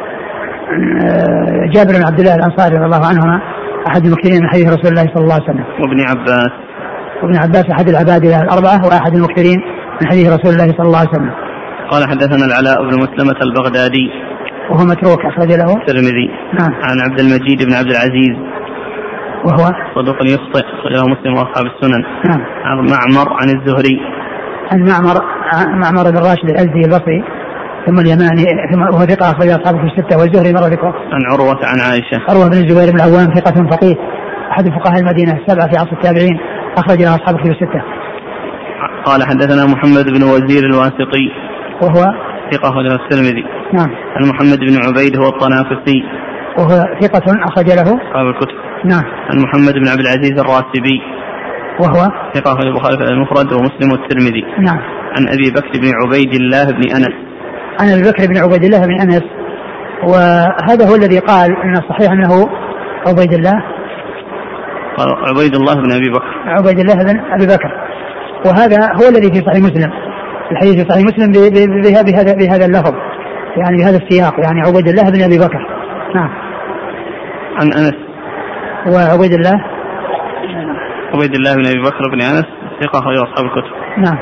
جابر بن عبد الله الأنصاري رضي الله عنهما أحد المكثرين من حديث رسول الله صلى الله عليه وسلم. وابن عباس وابن عباس أحد العبادلة الأربعة وأحد المكثرين من حديث رسول الله صلى الله عليه وسلم. قال حدثنا العلاء بن مسلمة البغدادي وهو متروك أخرج له الترمذي. نعم. عن عبد المجيد بن عبد العزيز وهو صدوق يخطئ أخرجه مسلم وأصحاب السنن. نعم. عن معمر عن الزهري عن معمر معمر بن راشد الأزدي البصري ثم اليماني ثم وهو ثقة أخرج أصحابه في الستة. والزهري مرة ذكره. عن عروة عن عائشة. عروة بن الزبير بن العوام ثقة فقيه أحد فقهاء المدينة السبعة في عصر التابعين أخرج له أصحابه في الستة. قال حدثنا محمد بن وزير الواسطي وهو ثقة أخرج له الترمذي. نعم. عن محمد بن عبيد هو الطنافسي وهو ثقة أخرج له أصحاب الكتب. نعم. عن محمد بن عبد العزيز الراسبي وهو ثقة أخرج البخاري في المفرد ومسلم والترمذي. نعم. عن أبي بكر بن عبيد الله بن أنس. عن أبي بكر بن عبيد الله بن أنس، وهذا هو الذي قال إن الصحيح أنه عبيد الله قال عبيد الله بن أبي بكر عبيد الله بن أبي بكر، وهذا هو الذي في صحيح مسلم، الحديث في صحيح مسلم بهذا بهذا اللفظ، يعني بهذا السياق، يعني عبيد الله بن أبي بكر. نعم. عن أنس وعبيد الله عبيد الله بن أبي بكر بن أنس ثقة أخرج أصحاب الكتب. نعم.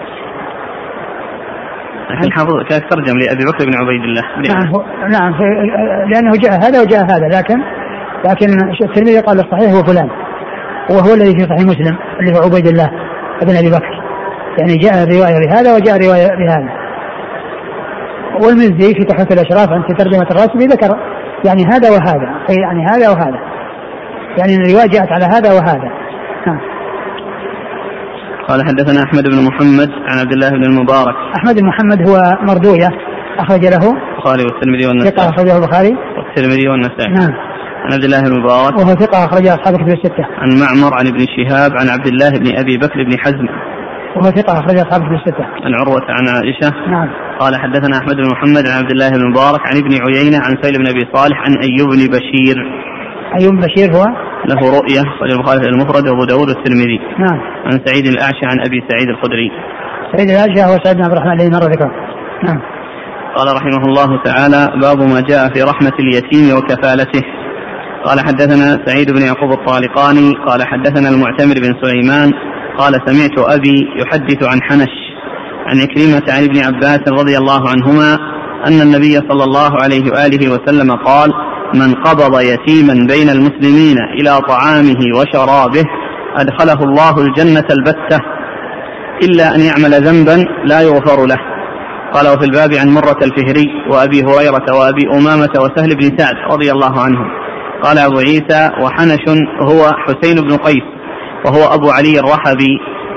لكن حافظ كيف ترجم لأبي بكر بن عبيد الله. نعم نعم لأنه جاء هذا وجاء هذا، لكن لكن الترمذي قال الصحيح هو فلان، وهو الذي في صحيح مسلم اللي هو عبيد الله بن أبي بكر، يعني جاء الرواية بهذا وجاء الرواية بهذا. والمزي في تحفة الأشراف عند ترجمة الراسبي ذكر يعني هذا وهذا، يعني هذا وهذا، يعني الرواية جاءت على هذا وهذا. نعم. قال حدثنا أحمد بن محمد عن عبد الله بن المبارك. أحمد بن محمد هو مردوية أخرج له البخاري والترمذي والنسائي. ثقة أخرجه البخاري والترمذي والنسائي. نعم. عن عبد الله بن المبارك وهو ثقة أخرج أصحاب الكتب الستة. عن معمر عن ابن شهاب عن عبد الله بن أبي بكر بن حزم وهو ثقة أخرج أصحاب الكتب الستة. عن عروة عن عائشة. نعم. قال حدثنا أحمد بن محمد عن عبد الله بن المبارك عن ابن عيينة عن سهيل بن أبي صالح عن أيوب بن بشير. أيوب بن بشير هو له رؤية أخرج البخاري في المفرد وأبو داود والترمذي. نعم. عن سعيد الأعشى عن أبي سعيد الخدري. سعيد الأعشى هو سعيد بن عبد الرحمن الذي مر ذكره. نعم. قال رحمه الله تعالى باب ما جاء في رحمة اليتيم وكفالته. قال حدثنا سعيد بن يعقوب الطالقاني قال حدثنا المعتمر بن سليمان قال سمعت أبي يحدث عن حنش عن عكرمة عن ابن عباس رضي الله عنهما أن النبي صلى الله عليه وآله وسلم قال من قبض يتيما بين المسلمين إلى طعامه وشرابه أدخله الله الجنة البتة إلا أن يعمل ذنبا لا يغفر له. قال وفي الباب عن مرة الفهري وأبي هريرة وأبي أمامة وسهل بن سعد رضي الله عنهم. قال أبو عيسى وحنش هو حسين بن قيس وهو أبو علي الرحبي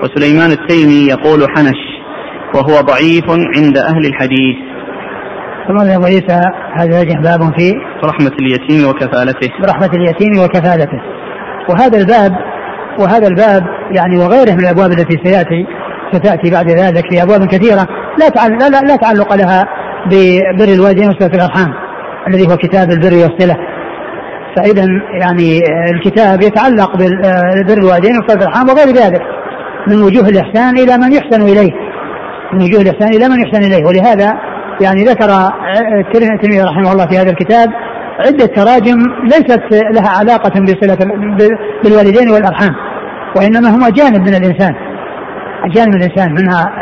وسليمان التيمي يقول حنش وهو ضعيف عند أهل الحديث. ثم أبو عيسى هذا يجه باب في رحمة اليتيم وكفالته. برحمة اليتيم وكفالته. وهذا الباب وهذا الباب يعني وغيره من الأبواب التي سيأتي ستأتي بعد ذلك في أبواب كثيرة لا تعلق, لا, لا تعلق لها ببر الوالدين وصلة الأرحام الذي هو كتاب البر والصلة. فإذا يعني الكتاب يتعلق بالبر الوالدين وصلة الأرحام وغير ذلك من وجوه الإحسان إلى من يحسن إليه من وجوه الإحسان إلى من يحسن إليه. ولهذا يعني ذكر الترمذي رحمه الله في هذا الكتاب عدة تراجم ليست لها علاقة بصلة بالوالدين والأرحام وإنما هما جانب من الإنسان جانب من الإنسان منها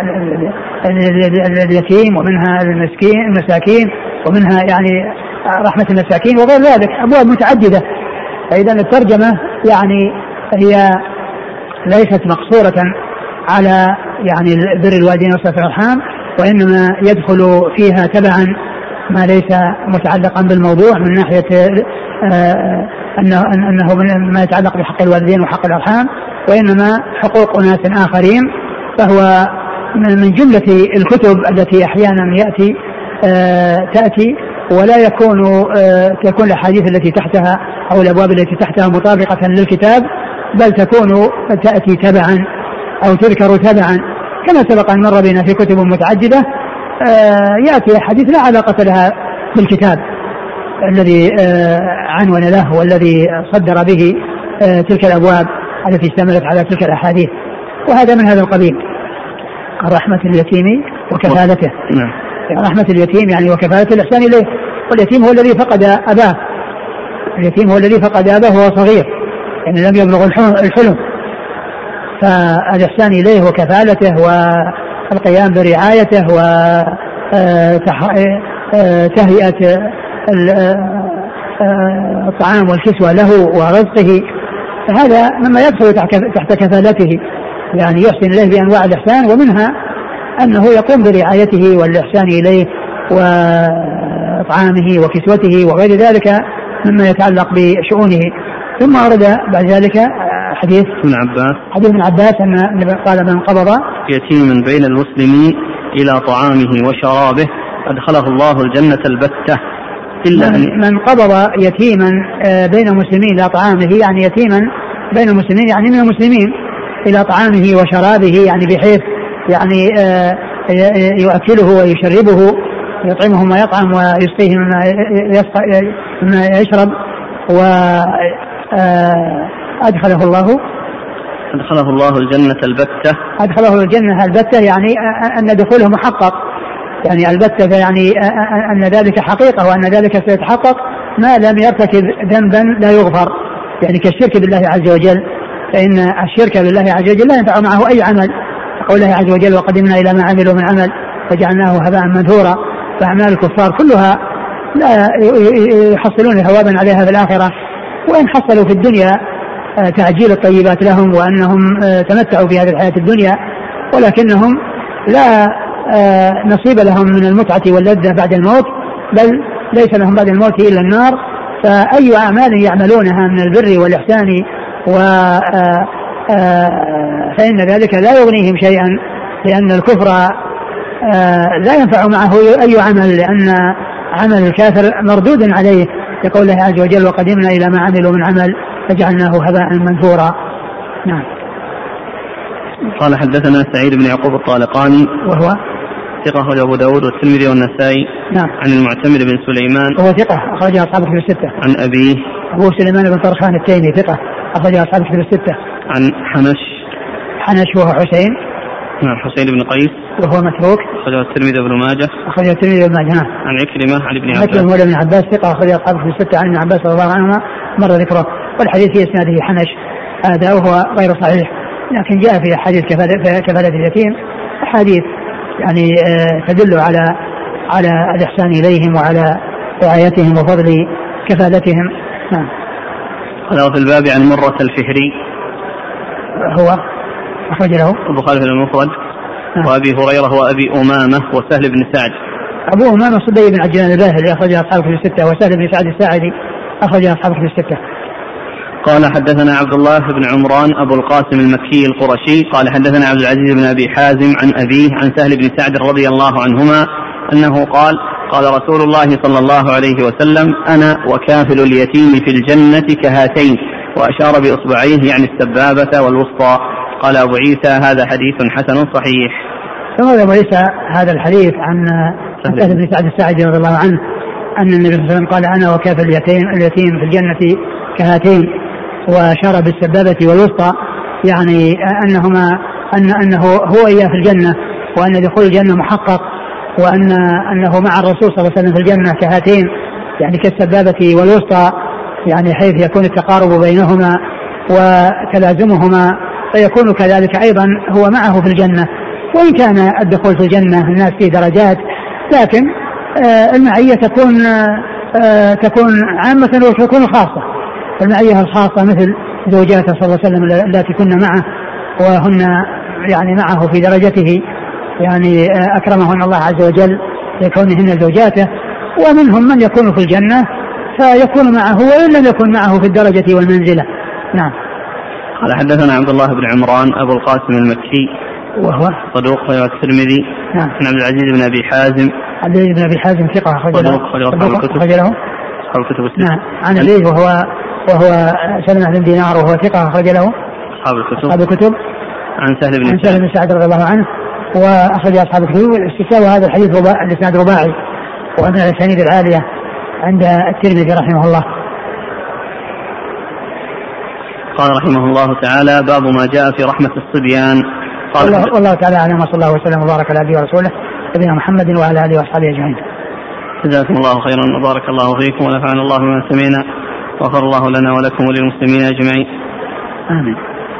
اليتيم ومنها المسكين المساكين ومنها يعني رحمة المساكين وغير ذلك أبواب متعددة. فإذا الترجمة يعني هي ليست مقصورة على يعني بر الوالدين وصلة الأرحام وإنما يدخل فيها تبعا ما ليس متعلقا بالموضوع من ناحية أنه, أنه ما يتعلق بحق الوالدين وحق الأرحام وإنما حقوق ناس آخرين. فهو من جملة الكتب التي أحيانا يأتي تأتي ولا يكون تكون الأحاديث التي تحتها أو الأبواب التي تحتها مطابقة للكتاب بل تكون تأتي تبعا أو تذكر تبعا كما سبق أن مر بنا في كتب متعددة يأتي أحاديث لا علاقة لها بالكتاب الذي عنون له والذي صدر به تلك الأبواب التي اشتملت على تلك الأحاديث. وهذا من هذا القبيل رحمة اليتيم وكفالته. رحمة اليتيم يعني وكفالة الإحسان إليه. واليتيم هو الذي فقد أباه اليتيم هو الذي فقد أباه وهو صغير يعني لم يبلغ الحلم فالإحسان إليه وكفالته والقيام برعايته وتهيئة الطعام والكسوة له ورزقه فهذا مما يدخل تحت كفالته يعني يحسن إليه بأنواع الإحسان ومنها أنه يقوم برعايته والإحسان إليه وطعامه وكسوته وغير ذلك مما يتعلق بشؤونه. ثم أورد بعد ذلك حديث ابن عباس حديث ابن عباس أن قال من قبض يتيما بين المسلمين إلى طعامه وشرابه أدخله الله الجنة البتة إلا من, من قبض يتيما بين المسلمين إلى طعامه يعني يتيما بين المسلمين يعني من المسلمين إلى طعامه وشرابه يعني بحيث يعني يؤكله ويشربه يطعمه ما يطعم ويسقيه مما يشرب وأدخله الله أدخله الله الجنة البتة أدخله الجنة البتة يعني أن دخوله محقق يعني البتة يعني أن ذلك حقيقة وأن ذلك سيتحقق ما لم يرتكب ذنبا لا يغفر يعني كالشرك بالله عز وجل فإن الشرك بالله عز وجل لا ينفع معه أي عمل. قول الله عز وجل وقدمنا إلى ما عملوا من عمل فجعلناه هباء منثورا. فأعمال الكفار كلها لا يحصلون ثوابا عليها في الآخرة وإن حصلوا في الدنيا تعجيل الطيبات لهم وأنهم تمتعوا في هذه الحياة الدنيا ولكنهم لا نصيب لهم من المتعة واللذة بعد الموت بل ليس لهم بعد الموت إلا النار. فأي أعمال يعملونها من البر والإحسان و فإن ذلك لا يغنيهم شيئا لأن الكفر لا ينفع معه أي عمل لأن عمل الكافر مردود عليه يقول الله عز وجل وقدمنا إلى ما عملوا من عمل فجعلناه هباء منثورا. نعم. قال حدثنا سعيد بن يعقوب الطالقاني وهو ثقة أخرجه أبو داود والترمذي والنسائي. نعم. عن المعتمر بن سليمان وهو ثقة أخرجه أصحاب الكتب الستة. عن أبيه أبو سليمان بن طرخان التيمي ثقة أخرجه أصحاب الكتب الستة. عن حنش حنش وهو حسين نعم حسين بن قيس وهو متروك أخرجه الترمذي وابن ماجه أخرجه الترمذي وابن ماجه. عن عكرمة عن ابن عباس عكرمة وابن عباس ثقة أخرجه أصحاب الكتب الستة عن ابن عباس رضي الله عنهما مر ذكره. والحديث في إسناده حنش هذا وهو غير صحيح لكن جاء في حديث كفالة اليتيم أحاديث يعني تدل على على الإحسان إليهم وعلى رعايتهم وفضل كفالتهم. نعم. قال في الباب عن مرة الفهري هو أخرج له البخاري في المفرد. نعم. وأبي هريرة وأبي أمامة وسهل بن سعد. أبو أمامة صدي بن عجلان الباهلي أخرج أصحاب الكتب الستة وسهل بن سعد الساعدي أخرج أصحاب الكتب الستة. قال حدثنا عبد الله بن عمران أبو القاسم المكي القرشي قال حدثنا عبد العزيز بن أبي حازم عن أبيه عن سهل بن سعد رضي الله عنهما أنه قال قال رسول الله صلى الله عليه وسلم أنا وكافل اليتيم في الجنة كهاتين، وأشار بإصبعيه يعني السبابة والوسطى. قال أبو عيسى هذا حديث حسن صحيح. ثم أبو عيسى هذا الحديث عن سهل بن سعد الساعدي رضي الله عنه أن النبي صلى الله عليه وسلم قال أنا وكافل اليتيم, اليتيم في الجنة كهاتين، وأشار بالسبابة والوسطى، يعني أنهما أن أنه هو إياه في الجنة، وأن دخول الجنة محقق، وأن أنه مع الرسول صلى الله عليه وسلم في الجنة كهاتين يعني كالسبابة والوسطى، يعني حيث يكون التقارب بينهما وتلازمهما، فيكون كذلك أيضا هو معه في الجنة. وإن كان الدخول في الجنة الناس في درجات، لكن آه المعية تكون آه تكون عامة وتكون خاصة. المعية الخاصة مثل زوجاته صلى الله عليه وسلم التي كن معه وهن يعني معه في درجته، يعني آه أكرمهن الله عز وجل لكونهن زوجاته. ومنهم من يكون في الجنة فيكون معه وإن لم يكن معه في الدرجة والمنزلة. نعم. قال حدثنا عبد الله بن عمران أبو القاسم المكي وهو صدوق خرج الترمذي. نعم. عن عبد العزيز بن أبي حازم. عبد العزيز بن أبي حازم ثقة أخرج له أصحاب الكتب الستة. نعم. عن أبيه وهو وهو سلمة بن دينار وهو ثقة أخرج له أصحاب الكتب. أصحاب الكتب. عن سهل بن عن سهل بن سعد رضي الله عنه وأخرج أصحاب الكتب الاستثناء. وهذا الحديث رباعي الإسناد رباعي ومن الأسانيد العالية عند الترمذي رحمه الله. قال رحمه الله تعالى باب ما جاء في رحمة الصبيان. قال والله, والله تعالى أعلم وصلى الله وسلم وبارك على عبده ورسوله نبينا محمد وعلى آله وأصحابه أجمعين. جزاكم الله خيرا وبارك الله فيكم ونفعنا الله بما سمعنا وغفر الله لنا ولكم وللمسلمين أجمعين. آمين.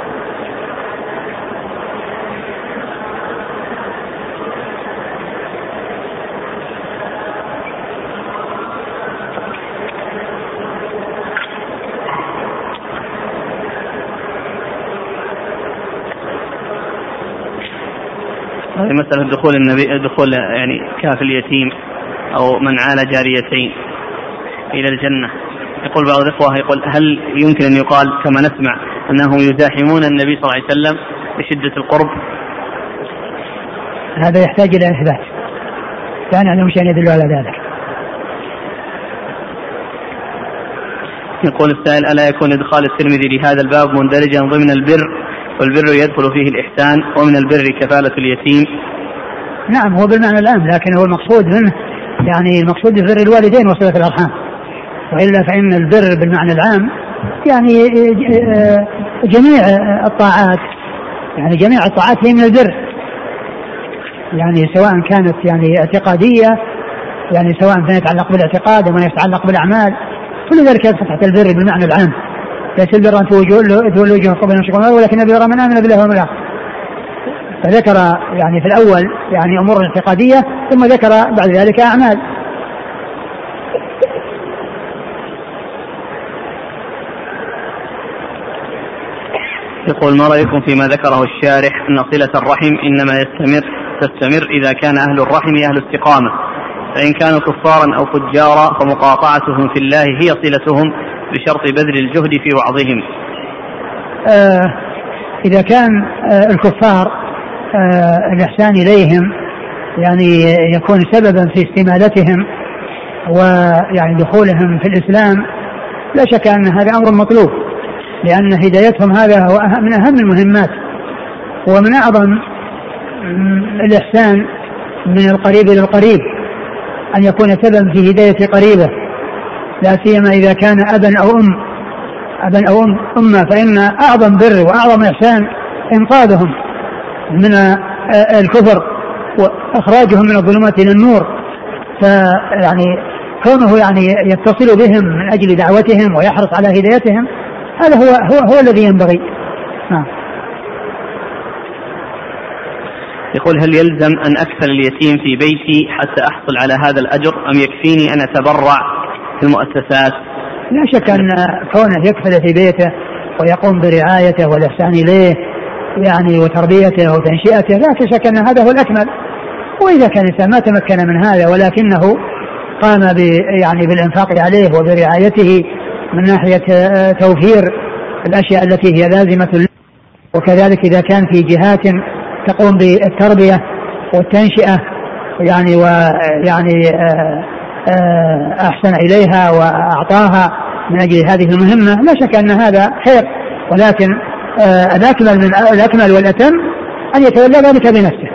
مسألة دخول النبي دخول يعني كافل اليتيم أو من عال جاريتين إلى الجنة. يقول بعض الإخوة يقول هل يمكن أن يقال كما نسمع أنهم يزاحمون النبي صلى الله عليه وسلم بشدة القرب؟ هذا يحتاج إلى إثبات، لا نعلم شيئا يدل على ذلك. يقول السائل ألا يكون إدخال الترمذي لهذا الباب مندرجا ضمن البر، والبر يدخل فيه الإحسان، ومن البر كفالة اليتيم؟ نعم هو بالمعنى العام، لكن هو المقصود منه يعني المقصود ببر الوالدين وصلة الأرحام، وإلا فإن البر بالمعنى العام يعني جميع الطاعات، يعني جميع الطاعات هي من البر، يعني سواء كانت يعني اعتقادية، يعني سواء فيما يتعلق بالاعتقاد وما يتعلق بالأعمال، كل ذلك يدخل تحت البر بالمعنى العام. ليس البر أن تولوا وجوهكم قبل أن تشركوا بالله، ولكن البر من آمن بالله واليوم الآخر. فذكر يعني في الأول يعني أمور اعتقادية، ثم ذكر بعد ذلك أعمال. يقول ما رأيكم فيما ذكره الشارح أن صلة الرحم إنما يستمر تستمر إذا كان أهل الرحم أهل استقامة، فإن كانوا كفارا أو فجارا فمقاطعتهم في الله هي صلتهم بشرط بذل الجهد في وعظهم. آه إذا كان آه الكفار آه الإحسان إليهم يعني يكون سببا في استمالتهم ويعني دخولهم في الإسلام، لا شك أن هذا أمر مطلوب، لأن هدايتهم هذا هو من أهم المهمات ومن أعظم الإحسان من القريب إلى القريب، أن يكون سببا في هداية قريبه، لا سيما إذا كان أبا أو أم أبا أو أم أمة، فإن أعظم بر وأعظم إحسان إنقاذهم من الكفر وإخراجهم من الظلمات إلى النور. فيعني كونه يعني يتصل بهم من أجل دعوتهم ويحرص على هدايتهم، هذا هو هو, هو الذي ينبغي. نعم. يقول هل يلزم أن أكفل اليتيم في بيتي حتى أحصل على هذا الأجر، أم يكفيني أن أتبرع في المؤسسات؟ لا شك أن كونه يكفل في بيته ويقوم برعايته والإحسان إليه يعني وتربيته وتنشئته، لا شك أن هذا هو الأكمل. وإذا كان الإنسان ما تمكن من هذا ولكنه قام يعني بالإنفاق عليه وبرعايته من ناحية توفير الأشياء التي هي لازمة. وكذلك إذا كان في جهات تقوم بالتربية والتنشئة يعني ويعني أحسن إليها وأعطاها من أجل هذه المهمة، لا شك أن هذا خير، ولكن الأكمل من الأكمل والأتم أن يتولى ذلك بنفسه.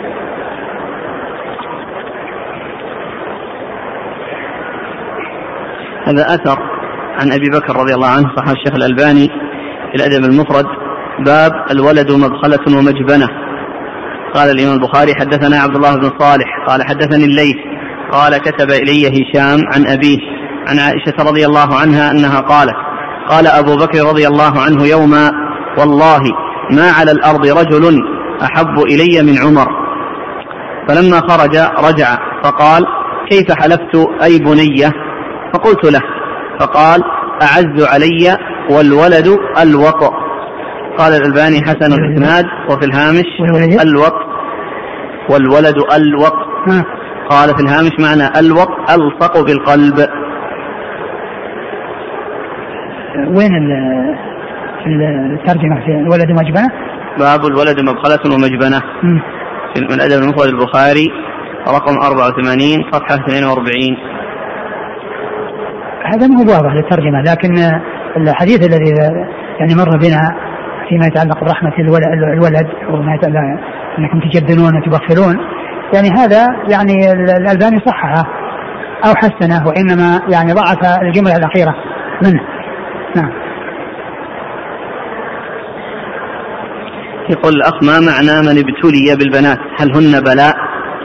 هذا أثر عن أبي بكر رضي الله عنه صححه الشيخ الألباني في الأدب المفرد، باب الولد مبخلة ومجبنة. قال الإمام البخاري حدثنا عبد الله بن صالح قال حدثني الليث قال كتب إلي هشام عن أبيه عن عائشة رضي الله عنها أنها قالت قال أبو بكر رضي الله عنه يوما والله ما على الأرض رجل أحب إلي من عمر. فلما خرج رجع فقال كيف حلفت أي بنية؟ فقلت له فقال أعز علي والولد الوط. قال الألباني حسن الإسناد وفي الهامش الوط والولد الوط. قال في الهامش معنى الوط ألصق بالقلب. وين الترجمة في الولد مجبنة؟ باب الولد مبخلة ومجبنة في الأدب المفرد البخاري رقم أربعة وثمانين صفحة اثنين وأربعين. هذا مو واضح للترجمة، لكن الحديث الذي يعني مر بنا فيما يتعلق برحمة الولد وما يتعلق أنكم تجبنون وتبخلون، يعني هذا يعني الألباني صححه أو حسنه، وإنما يعني ضعف الجملة الأخيرة منه. نعم. يقول الأخ ما معنى من ابتلي بالبنات؟ هل هن بلاء؟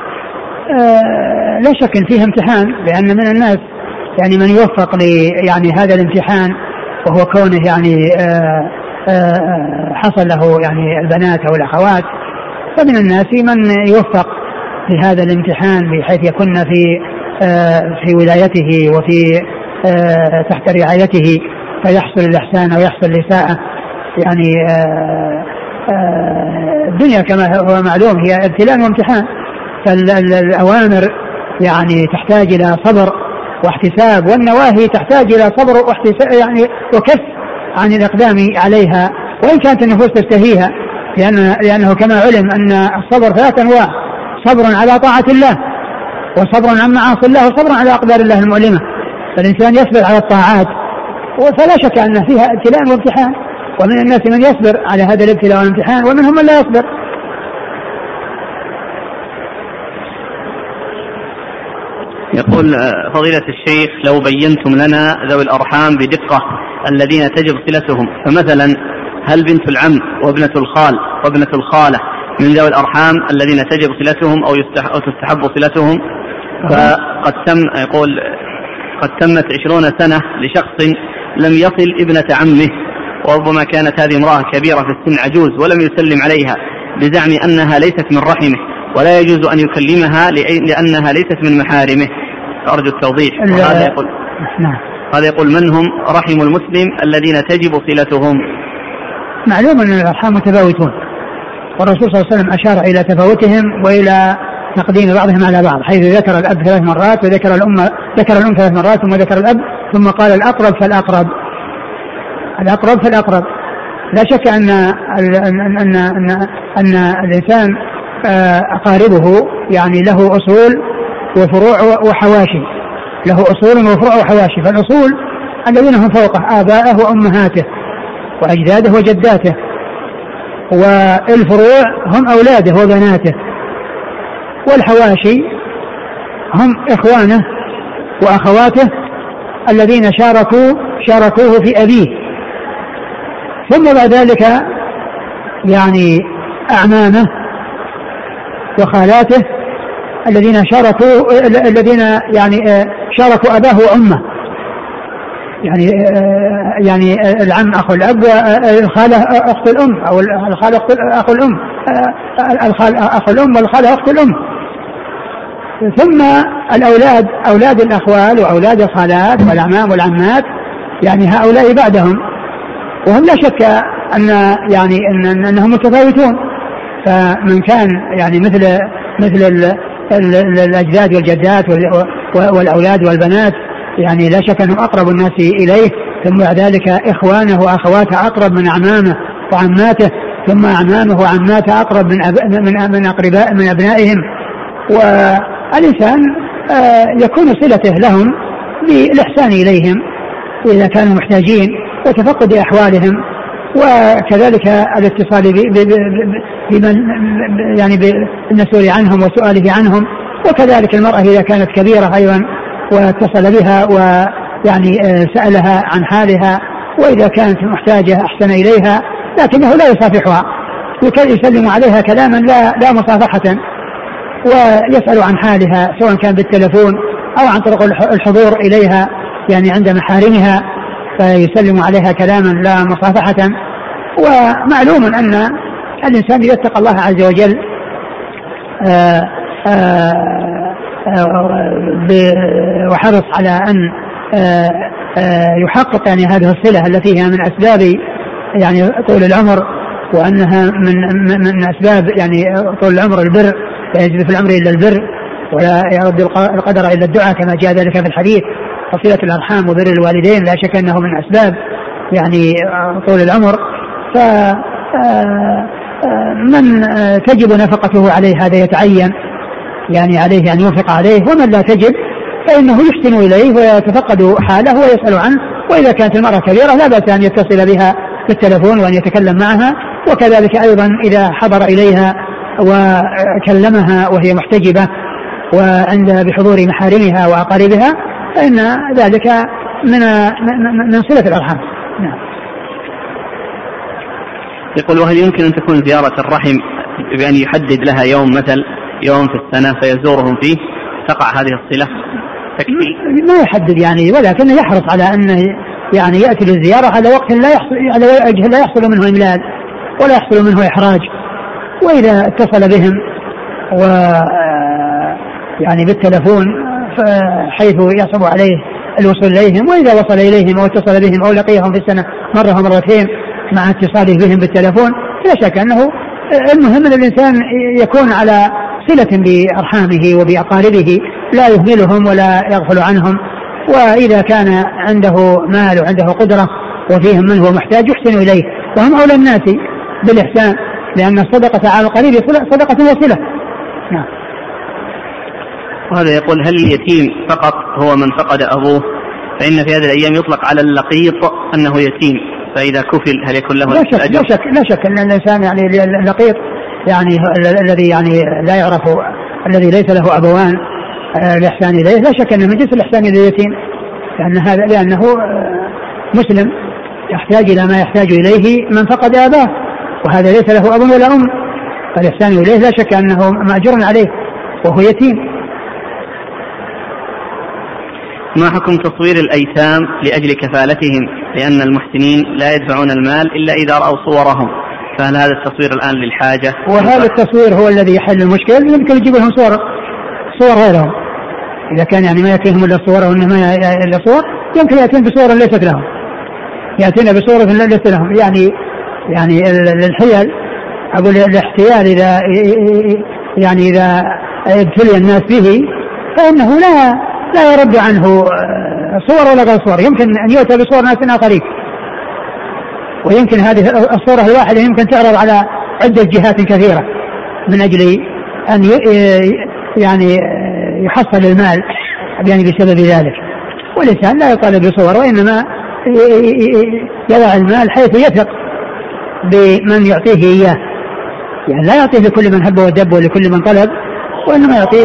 آه لا شك فيه امتحان، لأن من الناس يعني من يوفق ل يعني هذا الامتحان وهو كونه يعني آه آه حصل له يعني البنات أو الأخوات، فمن الناس من يوفق لهذا الامتحان بحيث يكون في آه في ولايته وفي آه تحت رعايته فيحصل الإحسان أو يحصل الإساءة. يعني آه آه الدنيا كما هو معلوم هي ابتلاء وامتحان، فالأوامر يعني تحتاج إلى صبر واحتساب، والنواهي تحتاج إلى صبر واحتساب يعني وكف عن الإقدام عليها، وإن كانت النفوس تشتهيها، لأن لأنه كما علم أن الصبر ثلاث أنواع: صبر على طاعة الله، وصبر عن معاصي الله، وصبر على أقدار الله المؤلمة. فالإنسان يصبر على الطاعات، فلا شك أن فيها ابتلاء وامتحان، ومن الناس من يصبر على هذا الابتلاء والامتحان ومنهم من لا يصبر. يقول فضيلة الشيخ لو بينتم لنا ذوي الأرحام بدقة الذين تجب صلتهم، فمثلا هل بنت العم وابنة الخال وابنة الخالة من ذوي الأرحام الذين تجب صلتهم أو, أو تستحب صلتهم؟ فقد تم يقول قد تمت عشرون سنة لشخص لم يصل ابنة عمه، وربما كانت هذه امرأة كبيرة في السن عجوز ولم يسلم عليها بزعم أنها ليست من رحمه ولا يجوز أن يكلمها لأنها ليست من محارمه. أرجو التوضيح. وهذا يقول نعم. هذا يقول من هم رحم المسلم الذين تجب صلتهم؟ معلوم أن الأرحام متفاوتون، والرسول صلى الله عليه وسلم أشار إلى تفاوتهم وإلى تقديم بعضهم على بعض، حيث ذكر الأب ثلاث مرات وذكر الأم ذكر الأم ثلاث مرات ثم ذكر الأب ثم قال الأقرب فالأقرب الأقرب فالأقرب. لا شك أن أن أن أن, أن الإنسان أقاربه يعني له أصول وفروع وحواشي، له أصول وفروع وحواشي. فالأصول الذين هم فوقه آباءه وأمهاته وأجداده وجداته، والفروع هم أولاده وبناته، والحواشي هم إخوانه وأخواته الذين شاركوا شاركوه في أبيه. ثم بعد ذلك يعني أعمامه وخالاته الذين شاركوا الذين يعني شاركوا أباه وأمه، يعني يعني العم أخو الأب والخالة أخت الأم، أو الخالة أخو الأم الخال أخو الأم والخالة أخت الأم. ثم الأولاد أولاد الأخوال وأولاد الخالات والأعمام والعمات، يعني هؤلاء بعدهم، وهم لا شك أن يعني أن أنهم متفاوتون. فمن كان يعني مثل مثل ال ال الأجداد والجدات والأولاد والبنات، يعني لا شك أنهم أقرب الناس إليه ثم بعد ذلك إخوانه وأخواته أقرب من أعمامه وعماته، ثم أعمامه وعماته أقرب من أب... من من أقرباء من أبنائهم. والإنسان يكون صلته لهم بالإحسان إليهم إذا كانوا محتاجين وتفقد أحوالهم، وكذلك الاتصال بمن يعني بالمسؤول عنهم وسؤاله عنهم، وكذلك المرأة إذا كانت كبيرة أيضا واتصل بها ويعني سألها عن حالها، وإذا كانت محتاجة أحسن إليها لكنه لا يصافحها، يسلم عليها كلاما لا, لا مصافحة، ويسأل عن حالها سواء كان بالتلفون أو عن طرق الحضور إليها يعني عند محارمها، فيسلم عليها كلاما لا مصافحة. ومعلوم أن الإنسان إذا اتقى الله عز وجل آآ آآ وحرص على أن آآ آآ يحقق يعني هذه الصلة التي هي من أسباب يعني طول العمر، وأنها من من أسباب يعني طول العمر البر، لا يجد في العمر إلا البر ولا يرد القدر إلا الدعاء كما جاء ذلك في الحديث. وصلة الأرحام وبر الوالدين لا شك أنه من أسباب يعني طول العمر، فمن تجب نفقته عليه هذا يتعين يعني عليه أن ينفق عليه، ومن لا تجب فإنه يحسن إليه ويتفقد حاله ويسأل عنه. وإذا كانت المرأة كبيرة لا بأس أن يتصل بها بالتلفون وأن يتكلم معها، وكذلك أيضا إذا حضر إليها وكلمها وهي محتجبة وعند بحضور محارمها وأقاربها فإن ذلك من من صلة الأرحام. نعم. يقول: وهل يمكن أن تكون زيارة الرحم بأن يحدد لها يوم مثل يوم في السنة فيزورهم فيه تقع هذه الصلة؟ تكفي؟ ما يحدد يعني، ولكن يحرص على أن يعني يأتي للزيارة على وقت لا يحصل على وجه لا يحصل منه إملال ولا يحصل منه إحراج. وإذا اتصل بهم و يعني بالتلفون حيث يصعب عليه الوصول إليهم، وإذا وصل إليهم أو اتصل بهم أو لقيهم في السنة مرة ومرتين مع اتصاله بهم بالتلفون، لا شك أنه المهم أن الإنسان يكون على صلة بأرحامه وبأقاربه لا يهملهم ولا يغفل عنهم. وإذا كان عنده مال وعنده قدرة وفيهم من هو محتاج يحسن إليه، وهم أولى الناس بالإحسان، لأن الصدقة على القريب صدقة وصلة. نعم. وهذا يقول: هل اليتيم فقط هو من فقد أبوه؟ فإن في هذه الأيام يطلق على اللقيط أنه يتيم، فإذا كفل هل يكون له لا شك لا شك لا شك أن الإنسان يعني اللقيط يعني الذي يعني لا يعرف، الذي ليس له أبوان الإحسان إليه، لا شك أنه من جنس الإحسان إلى اليتيم، لأن هذا لأنه مسلم يحتاج إلى ما يحتاج إليه من فقد أباه، وهذا ليس له أب ولا أم، فالإحسان إليه لا شك أنه مأجور عليه وهو يتيم. ما حكم تصوير الأيتام لأجل كفالتهم، لأن المحسنين لا يدفعون المال إلا إذا رأوا صورهم، فهل هذا التصوير الآن للحاجة؟ وهذا التصوير هو الذي يحل المشكلة. يمكن يجيب لهم صور صور غيرهم، إذا كان يعني ما يكفيهم إلا صور وإنما إلا صور، يمكن يأتين بصورة ليست لهم، يأتين بصورة ليست لهم، يعني يعني الحيل أقول الاحتيال إذا يعني إذا ابتلي الناس به فإنه لا لا يرد عنه صور ولا غير صور، يمكن أن يؤتى بصور ناس آخرين، ويمكن هذه الصورة الواحدة يمكن تعرض على عدة جهات كثيرة من أجل أن يعني يحصل المال يعني بسبب ذلك. والإنسان لا يطالب بصور، وإنما يضع المال حيث يثق بمن يعطيه إياه، يعني لا يعطيه لكل من هب ودب ولكل من طلب، وإنما يعطيه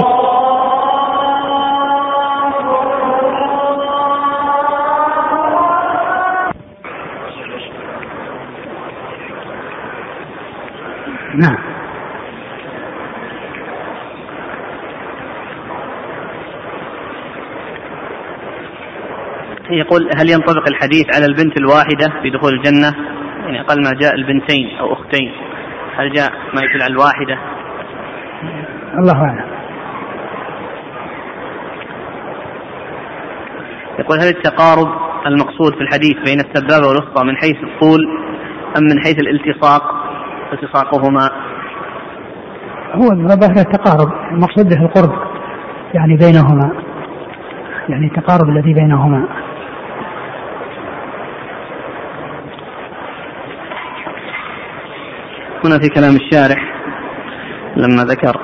نعم. يقول: هل ينطبق الحديث على البنت الواحدة في دخول الجنة؟ يعني أقل ما جاء البنتين أو أختين، هل جاء ما يدل على الواحدة؟ الله أعلم. يقول: هل التقارب المقصود في الحديث بين السبابة والوسطى من حيث الطول أم من حيث الالتصاق التصاقهما؟ هو ظاهر التقارب المقصود به القرب يعني بينهما، يعني التقارب الذي بينهما. هنا في كلام الشارح لما ذكر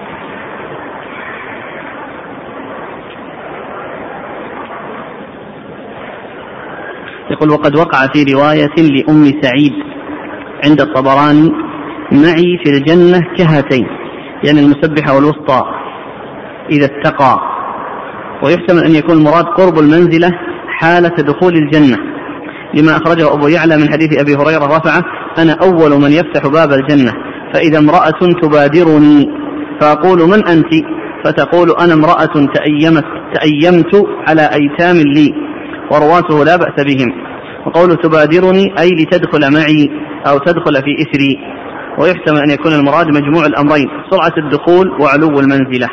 يقول: وقد وقع في رواية لأم سعيد عند الطبراني: معي في الجنة كهاتين، يعني المسبحة والوسطى إذا اتقى. ويحتمل أن يكون المراد قرب المنزلة حالة دخول الجنة، لما أخرجه أبو يعلى من حديث أبي هريرة رفعه: أنا أول من يفتح باب الجنة، فإذا امرأة تبادرني فأقول: من أنت؟ فتقول: أنا امرأة تأيمت, تأيمت على أيتام لي، ورواته لا بأس بهم. وقول تبادرني أي لتدخل معي أو تدخل في إثري. ويحتمل أن يكون المراد مجموع الأمرين: سرعة الدخول وعلو المنزلة.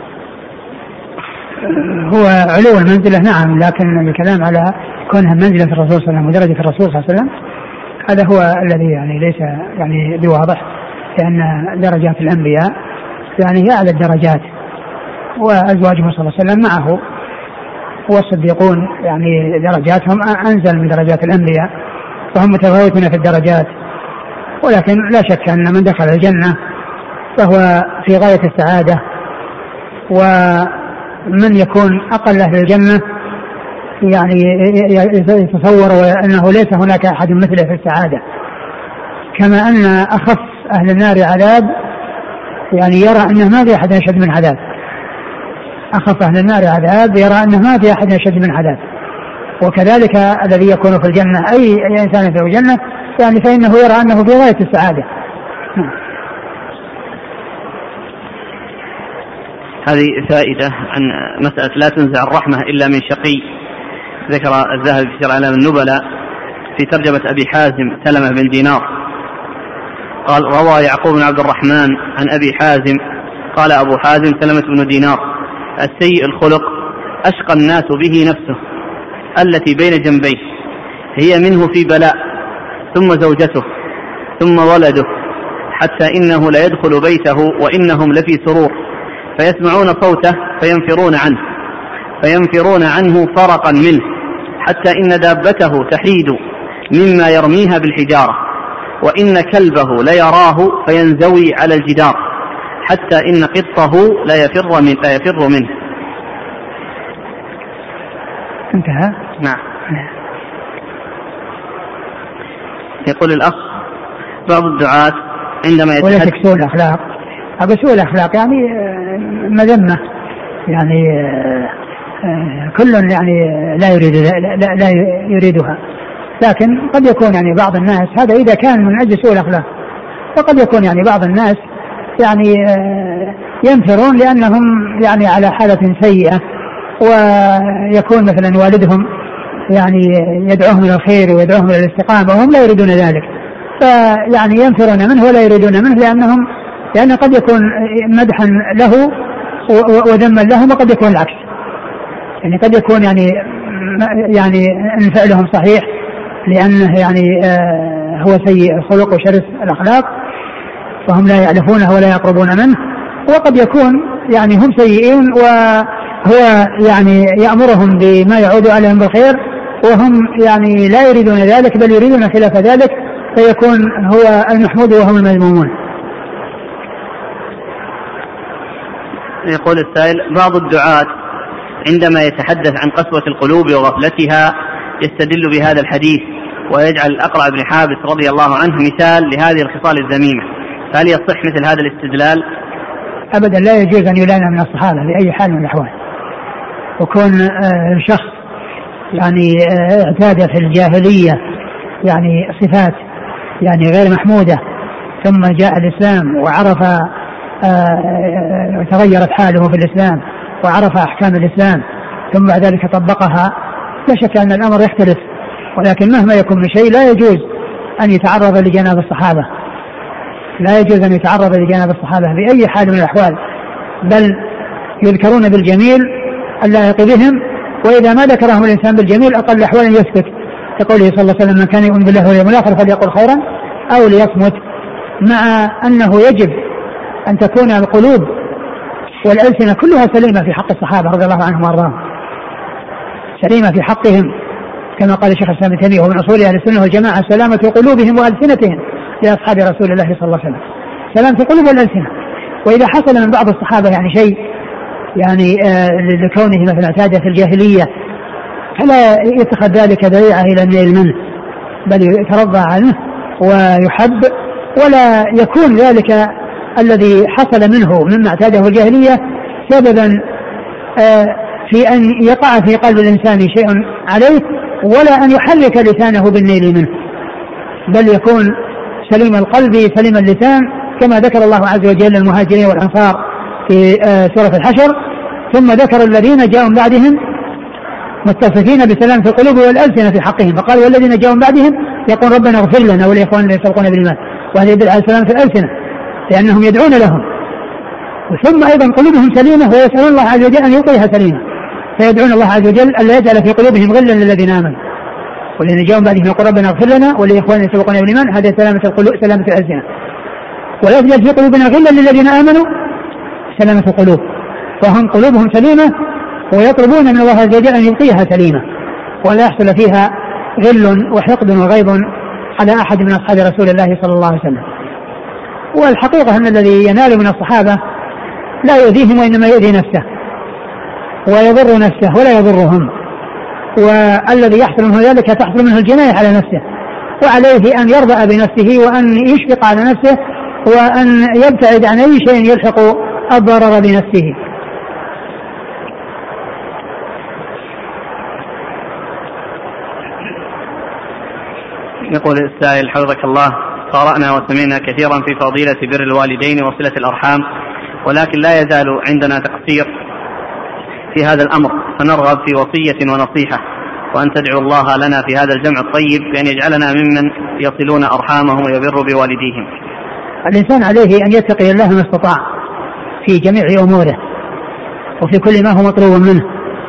هو علو المنزلة نعم، لكن الكلام على كونها منزلة الرسول صلى الله عليه وسلم ودرجة الرسول صلى الله عليه وسلم هذا هو الذي يعني ليس يعني بواضح، لأن درجات الأنبياء يعني هي أعلى الدرجات، وأزواجه صلى الله عليه وسلم معه، والصديقون يعني درجاتهم أنزل من درجات الأنبياء، فهم متفاوتون في الدرجات. ولكن لا شك أن من دخل الجنة فهو في غاية السعادة، ومن يكون أقل أهل الجنة يعني يتصور أنه ليس هناك أحد مثله في السعادة، كما أن أخف أهل النار عذاب يعني يرى أنه ما في أحد أشد من عذاب، أخف أهل النار عذاب يرى أنه ما في أحد أشد من عذاب. وكذلك الذي يكون في الجنة أي إنسان في الجنة يعني فإنه يرى أنه في غاية السعادة. هذه فائدة عن مسألة لا تنزع الرحمة إلا من شقي. ذكر الذهبي في سير أعلام النبلاء في ترجمة أبي حازم سلمة بن دينار قال: روى يعقوب بن عبد الرحمن عن أبي حازم قال أبو حازم سلمة بن دينار: السيء الخلق أشقى الناس به نفسه التي بين جنبيه، هي منه في بلاء، ثم زوجته، ثم ولده، حتى إنه لا يدخل بيته وإنهم لفي سرور، فيسمعون صوته فينفرون عنه فينفرون عنه فرقا منه، حتى إن دابته تحيد مما يرميها بالحجارة، وإن كلبه ليراه فينزوي على الجدار، حتى إن قطه لا يفر, من لا يفر منه. انتهى. نعم. يقول الأخ: بعض الدعاة عندما يتحدث سوء الأخلاق، أبو سوء الأخلاق يعني مذمة، يعني كل يعني لا يريد لا, لا يريدها، لكن قد يكون يعني بعض الناس هذا إذا كان من أجل سوء الأخلاق، وقد يكون يعني بعض الناس يعني ينفرون لأنهم يعني على حالة سيئة، ويكون مثلا والدهم يعني يدعوهم إلى الخير ويدعوهم إلى الاستقامة وهم لا يريدون ذلك، فيعني ينفرون منه ولا يريدون منه، لأنهم لأن قد يكون مدحا له وذما لهم، وقد يكون العكس، يعني قد يكون يعني يعني ان فعلهم صحيح لأنه يعني آه هو سيء الخلق وشرس الأخلاق فهم لا يعرفونه ولا يقربون منه، وقد يكون يعني هم سيئين وهو يعني يأمرهم بما يعود عليهم بالخير وهم يعني لا يريدون ذلك بل يريدون خلاف ذلك، فيكون هو المحمود وهم المذمومون. يقول السائل: بعض الدعاة عندما يتحدث عن قسوة القلوب وغفلتها يستدل بهذا الحديث ويجعل الأقرع بن حابس رضي الله عنه مثال لهذه الخصال الذميمة، فهل يصح مثل هذا الاستدلال؟ أبدا لا يجوز أن يلام من الصحابة لأي حال من الأحوال، وكون شخص يعني اعتاد في الجاهلية يعني صفات يعني غير محمودة ثم جاء الإسلام وعرف تغيرت حاله في الإسلام وعرف أحكام الإسلام ثم بعد ذلك طبقها، لا شك أن الأمر يختلف، ولكن مهما يكون من شيء لا يجوز أن يتعرض لجناب الصحابة، لا يجوز أن يتعرض لجناب الصحابة بأي حال من الأحوال، بل يذكرون بالجميل اللائق بهم، وإذا ما ذكرهم الإنسان بالجميل أقل أحوال يسكت، يقول صلى الله عليه وسلم: من كان يؤمن بالله واليوم الآخر فليقل خيرا أو ليصمت، مع أنه يجب أن تكون القلوب والألسنة كلها سليمة في حق الصحابة رضي الله عنهم وارضاهم، سليمة في حقهم، كما قال الشيخ الإسلام ابن تيمية ومن أصول أهل السنة والجماعة سلامة قلوبهم وألسنتهم لأصحاب رسول الله صلى الله عليه وسلم، سلامة القلوب والألسنة. وإذا حصل من بعض الصحابة يعني شيء يعني آه لكونه مثلا اعتاد في الجاهلية فلا يتخذ ذلك ذريعة إلى النيل منه، بل يترضى عنه ويحب، ولا يكون ذلك الذي حصل منه مما اعتاده الجاهلية سببا آه في أن يقع في قلب الإنسان شيء عليه، ولا أن يحرك لسانه بالنيل منه، بل يكون سليم القلب سليم اللسان، كما ذكر الله عز وجل المهاجرين والأنصار في سورة الحشر، ثم ذكر الذين جاءوا بعدهم متصفين بسلامة القلوب والألسنة في حقهم، فقال والذين جاءوا بعدهم يقول ربنا اغفر لنا ولإخواننا الذين سبقونا بالإيمان، وهذا يدل على سلامة الألسنة لأنهم يدعون لهم، ثم أيضا قلوبهم سليمة ويسألون الله عز وجل أن يعطيها سليمة، فيدعون الله عز وجل ألا يجعل في قلوبهم غلا للذين آمنوا والذين جاءوا بعدهم يقول ربنا اغفر لنا ولإخواننا الذين سبقونا بالإيمان، هذا سلامة القلوب سلامة الألسنة. ولا يجعل في قلوبنا غلا للذين آمنوا سلامة القلوب، فهم قلوبهم سليمة ويطلبون من الله عز وجل أن يبقيها سليمة ولا يحصل فيها غل وحقد وغيظ على أحد من أصحاب رسول الله صلى الله عليه وسلم. والحقيقة أن الذي ينال من الصحابة لا يؤذيهم وإنما يؤذي نفسه ويضر نفسه ولا يضرهم، والذي يحصل منه ذلك تحصل منه الجناية على نفسه، وعليه أن يرضى بنفسه وأن يشفق على نفسه وأن يبتعد عن أي شيء يلحق الضرر بنفسه. يقول السائل حفظك الله: قرأنا وسمعنا كثيرا في فضيلة بر الوالدين وصلة الأرحام، ولكن لا يزال عندنا تقصير في هذا الأمر، فنرغب في وصية ونصيحة، وأن تدعو الله لنا في هذا الجمع الطيب بأن يجعلنا ممن يصلون أرحامهم ويبر بوالديهم. الإنسان عليه أن يتقي الله ما استطاع في جميع أموره وفي كل ما هو مطلوب منه،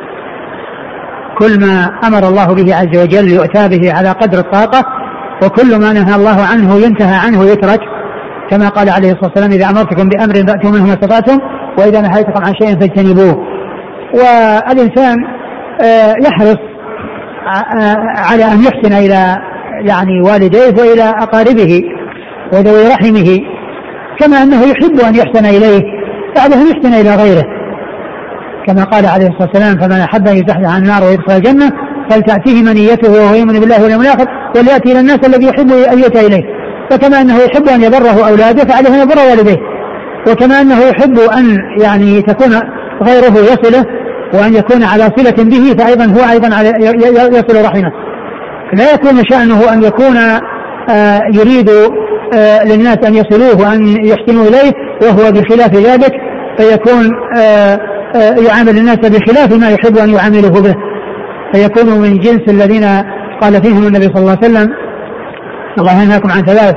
كل ما أمر الله به عز وجل يؤتى به على قدر الطاقة، وكل ما نهى الله عنه ينتهى عنه يترك، كما قال عليه الصلاة والسلام: إذا أمرتكم بأمر فأتوا منه ما استطعتم وإذا نهيتكم عن شيء فاجتنبوه. والإنسان يحرص على أن يحسن إلى يعني والديه وإلى أقاربه وذوي رحمه، كما أنه يحب أن يحسن إليه بعد أن يحسن إلى غيره، كما قال عليه الصلاة والسلام: فمن أحب أن يزحزح عن النار ويدخل الجنة فلتأتيه منيته وهو يؤمن بالله واليوم الآخر وليأتي إلى الناس الذي يحب أن يؤتى إليه. فكما أنه يحب أن يبره أولاده فعليه أن يبر والديه، وكما أنه يحب أن يعني تكون غيره يصله وأن يكون على صلة به، فأيضا هو أيضا يصل رحمه. لا يكون شأنه أن يكون آه يريد آه للناس أن يصلوه وأن يحسنوا إليه وهو بخلاف ذلك، فيكون آه آه يعامل الناس بخلاف ما يحب أن يعامله به، فيكون من جنس الذين قال فيهم النبي صلى الله عليه وسلم: الله ينهاكم عن ثلاث،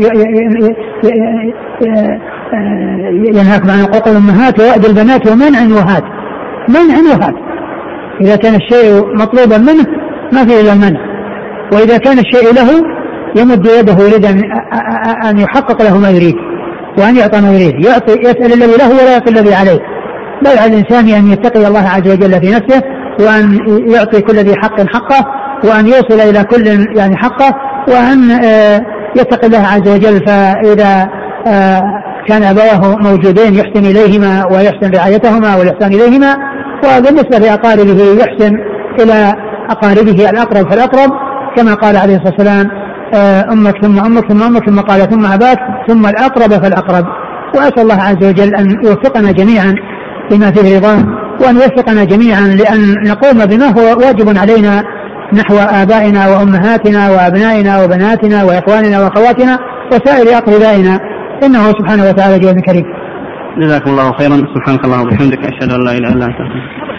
ينهاكم عن عقوق الأمهات ووأد البنات ومنع وهات. منع وهات، إذا كان الشيء مطلوبا منه ما فيه إلا المنع، وإذا كان الشيء له يمد يده يريد أن يحقق له ما يريد وأن يعطى ما يريد، يعطي يسأل الذي له ولا يعطي الذي عليه. بل على الإنسان أن يتقي الله عز وجل في نفسه وأن يعطي كل ذي حق حقه، وأن يوصل إلى كل يعني حقه، وأن يتقي الله عز وجل. فإذا كان أبواه موجودين يحسن إليهما ويحسن رعايتهما والإحسان إليهما، وبالنسبة لأقاربه يحسن إلى أقاربه الأقرب فالأقرب، كما قال عليه الصلاة والسلام: أمك ثم أمك ثم أمك ثم قال ثم أباك ثم الأقرب فالأقرب. وأسأل الله عز وجل أن يوفقنا جميعا بما فيه رضاه، وأن يوفقنا جميعا لأن نقوم بما هو واجب علينا نحو آبائنا وأمهاتنا وأبنائنا وبناتنا وإخواننا وأخواتنا وسائر أقربائنا، إنه سبحانه وتعالى جواد كريم. جزاكم الله خيرا. سبحانك اللهم وبحمدك، أشهد أن لا إله إلا أنت.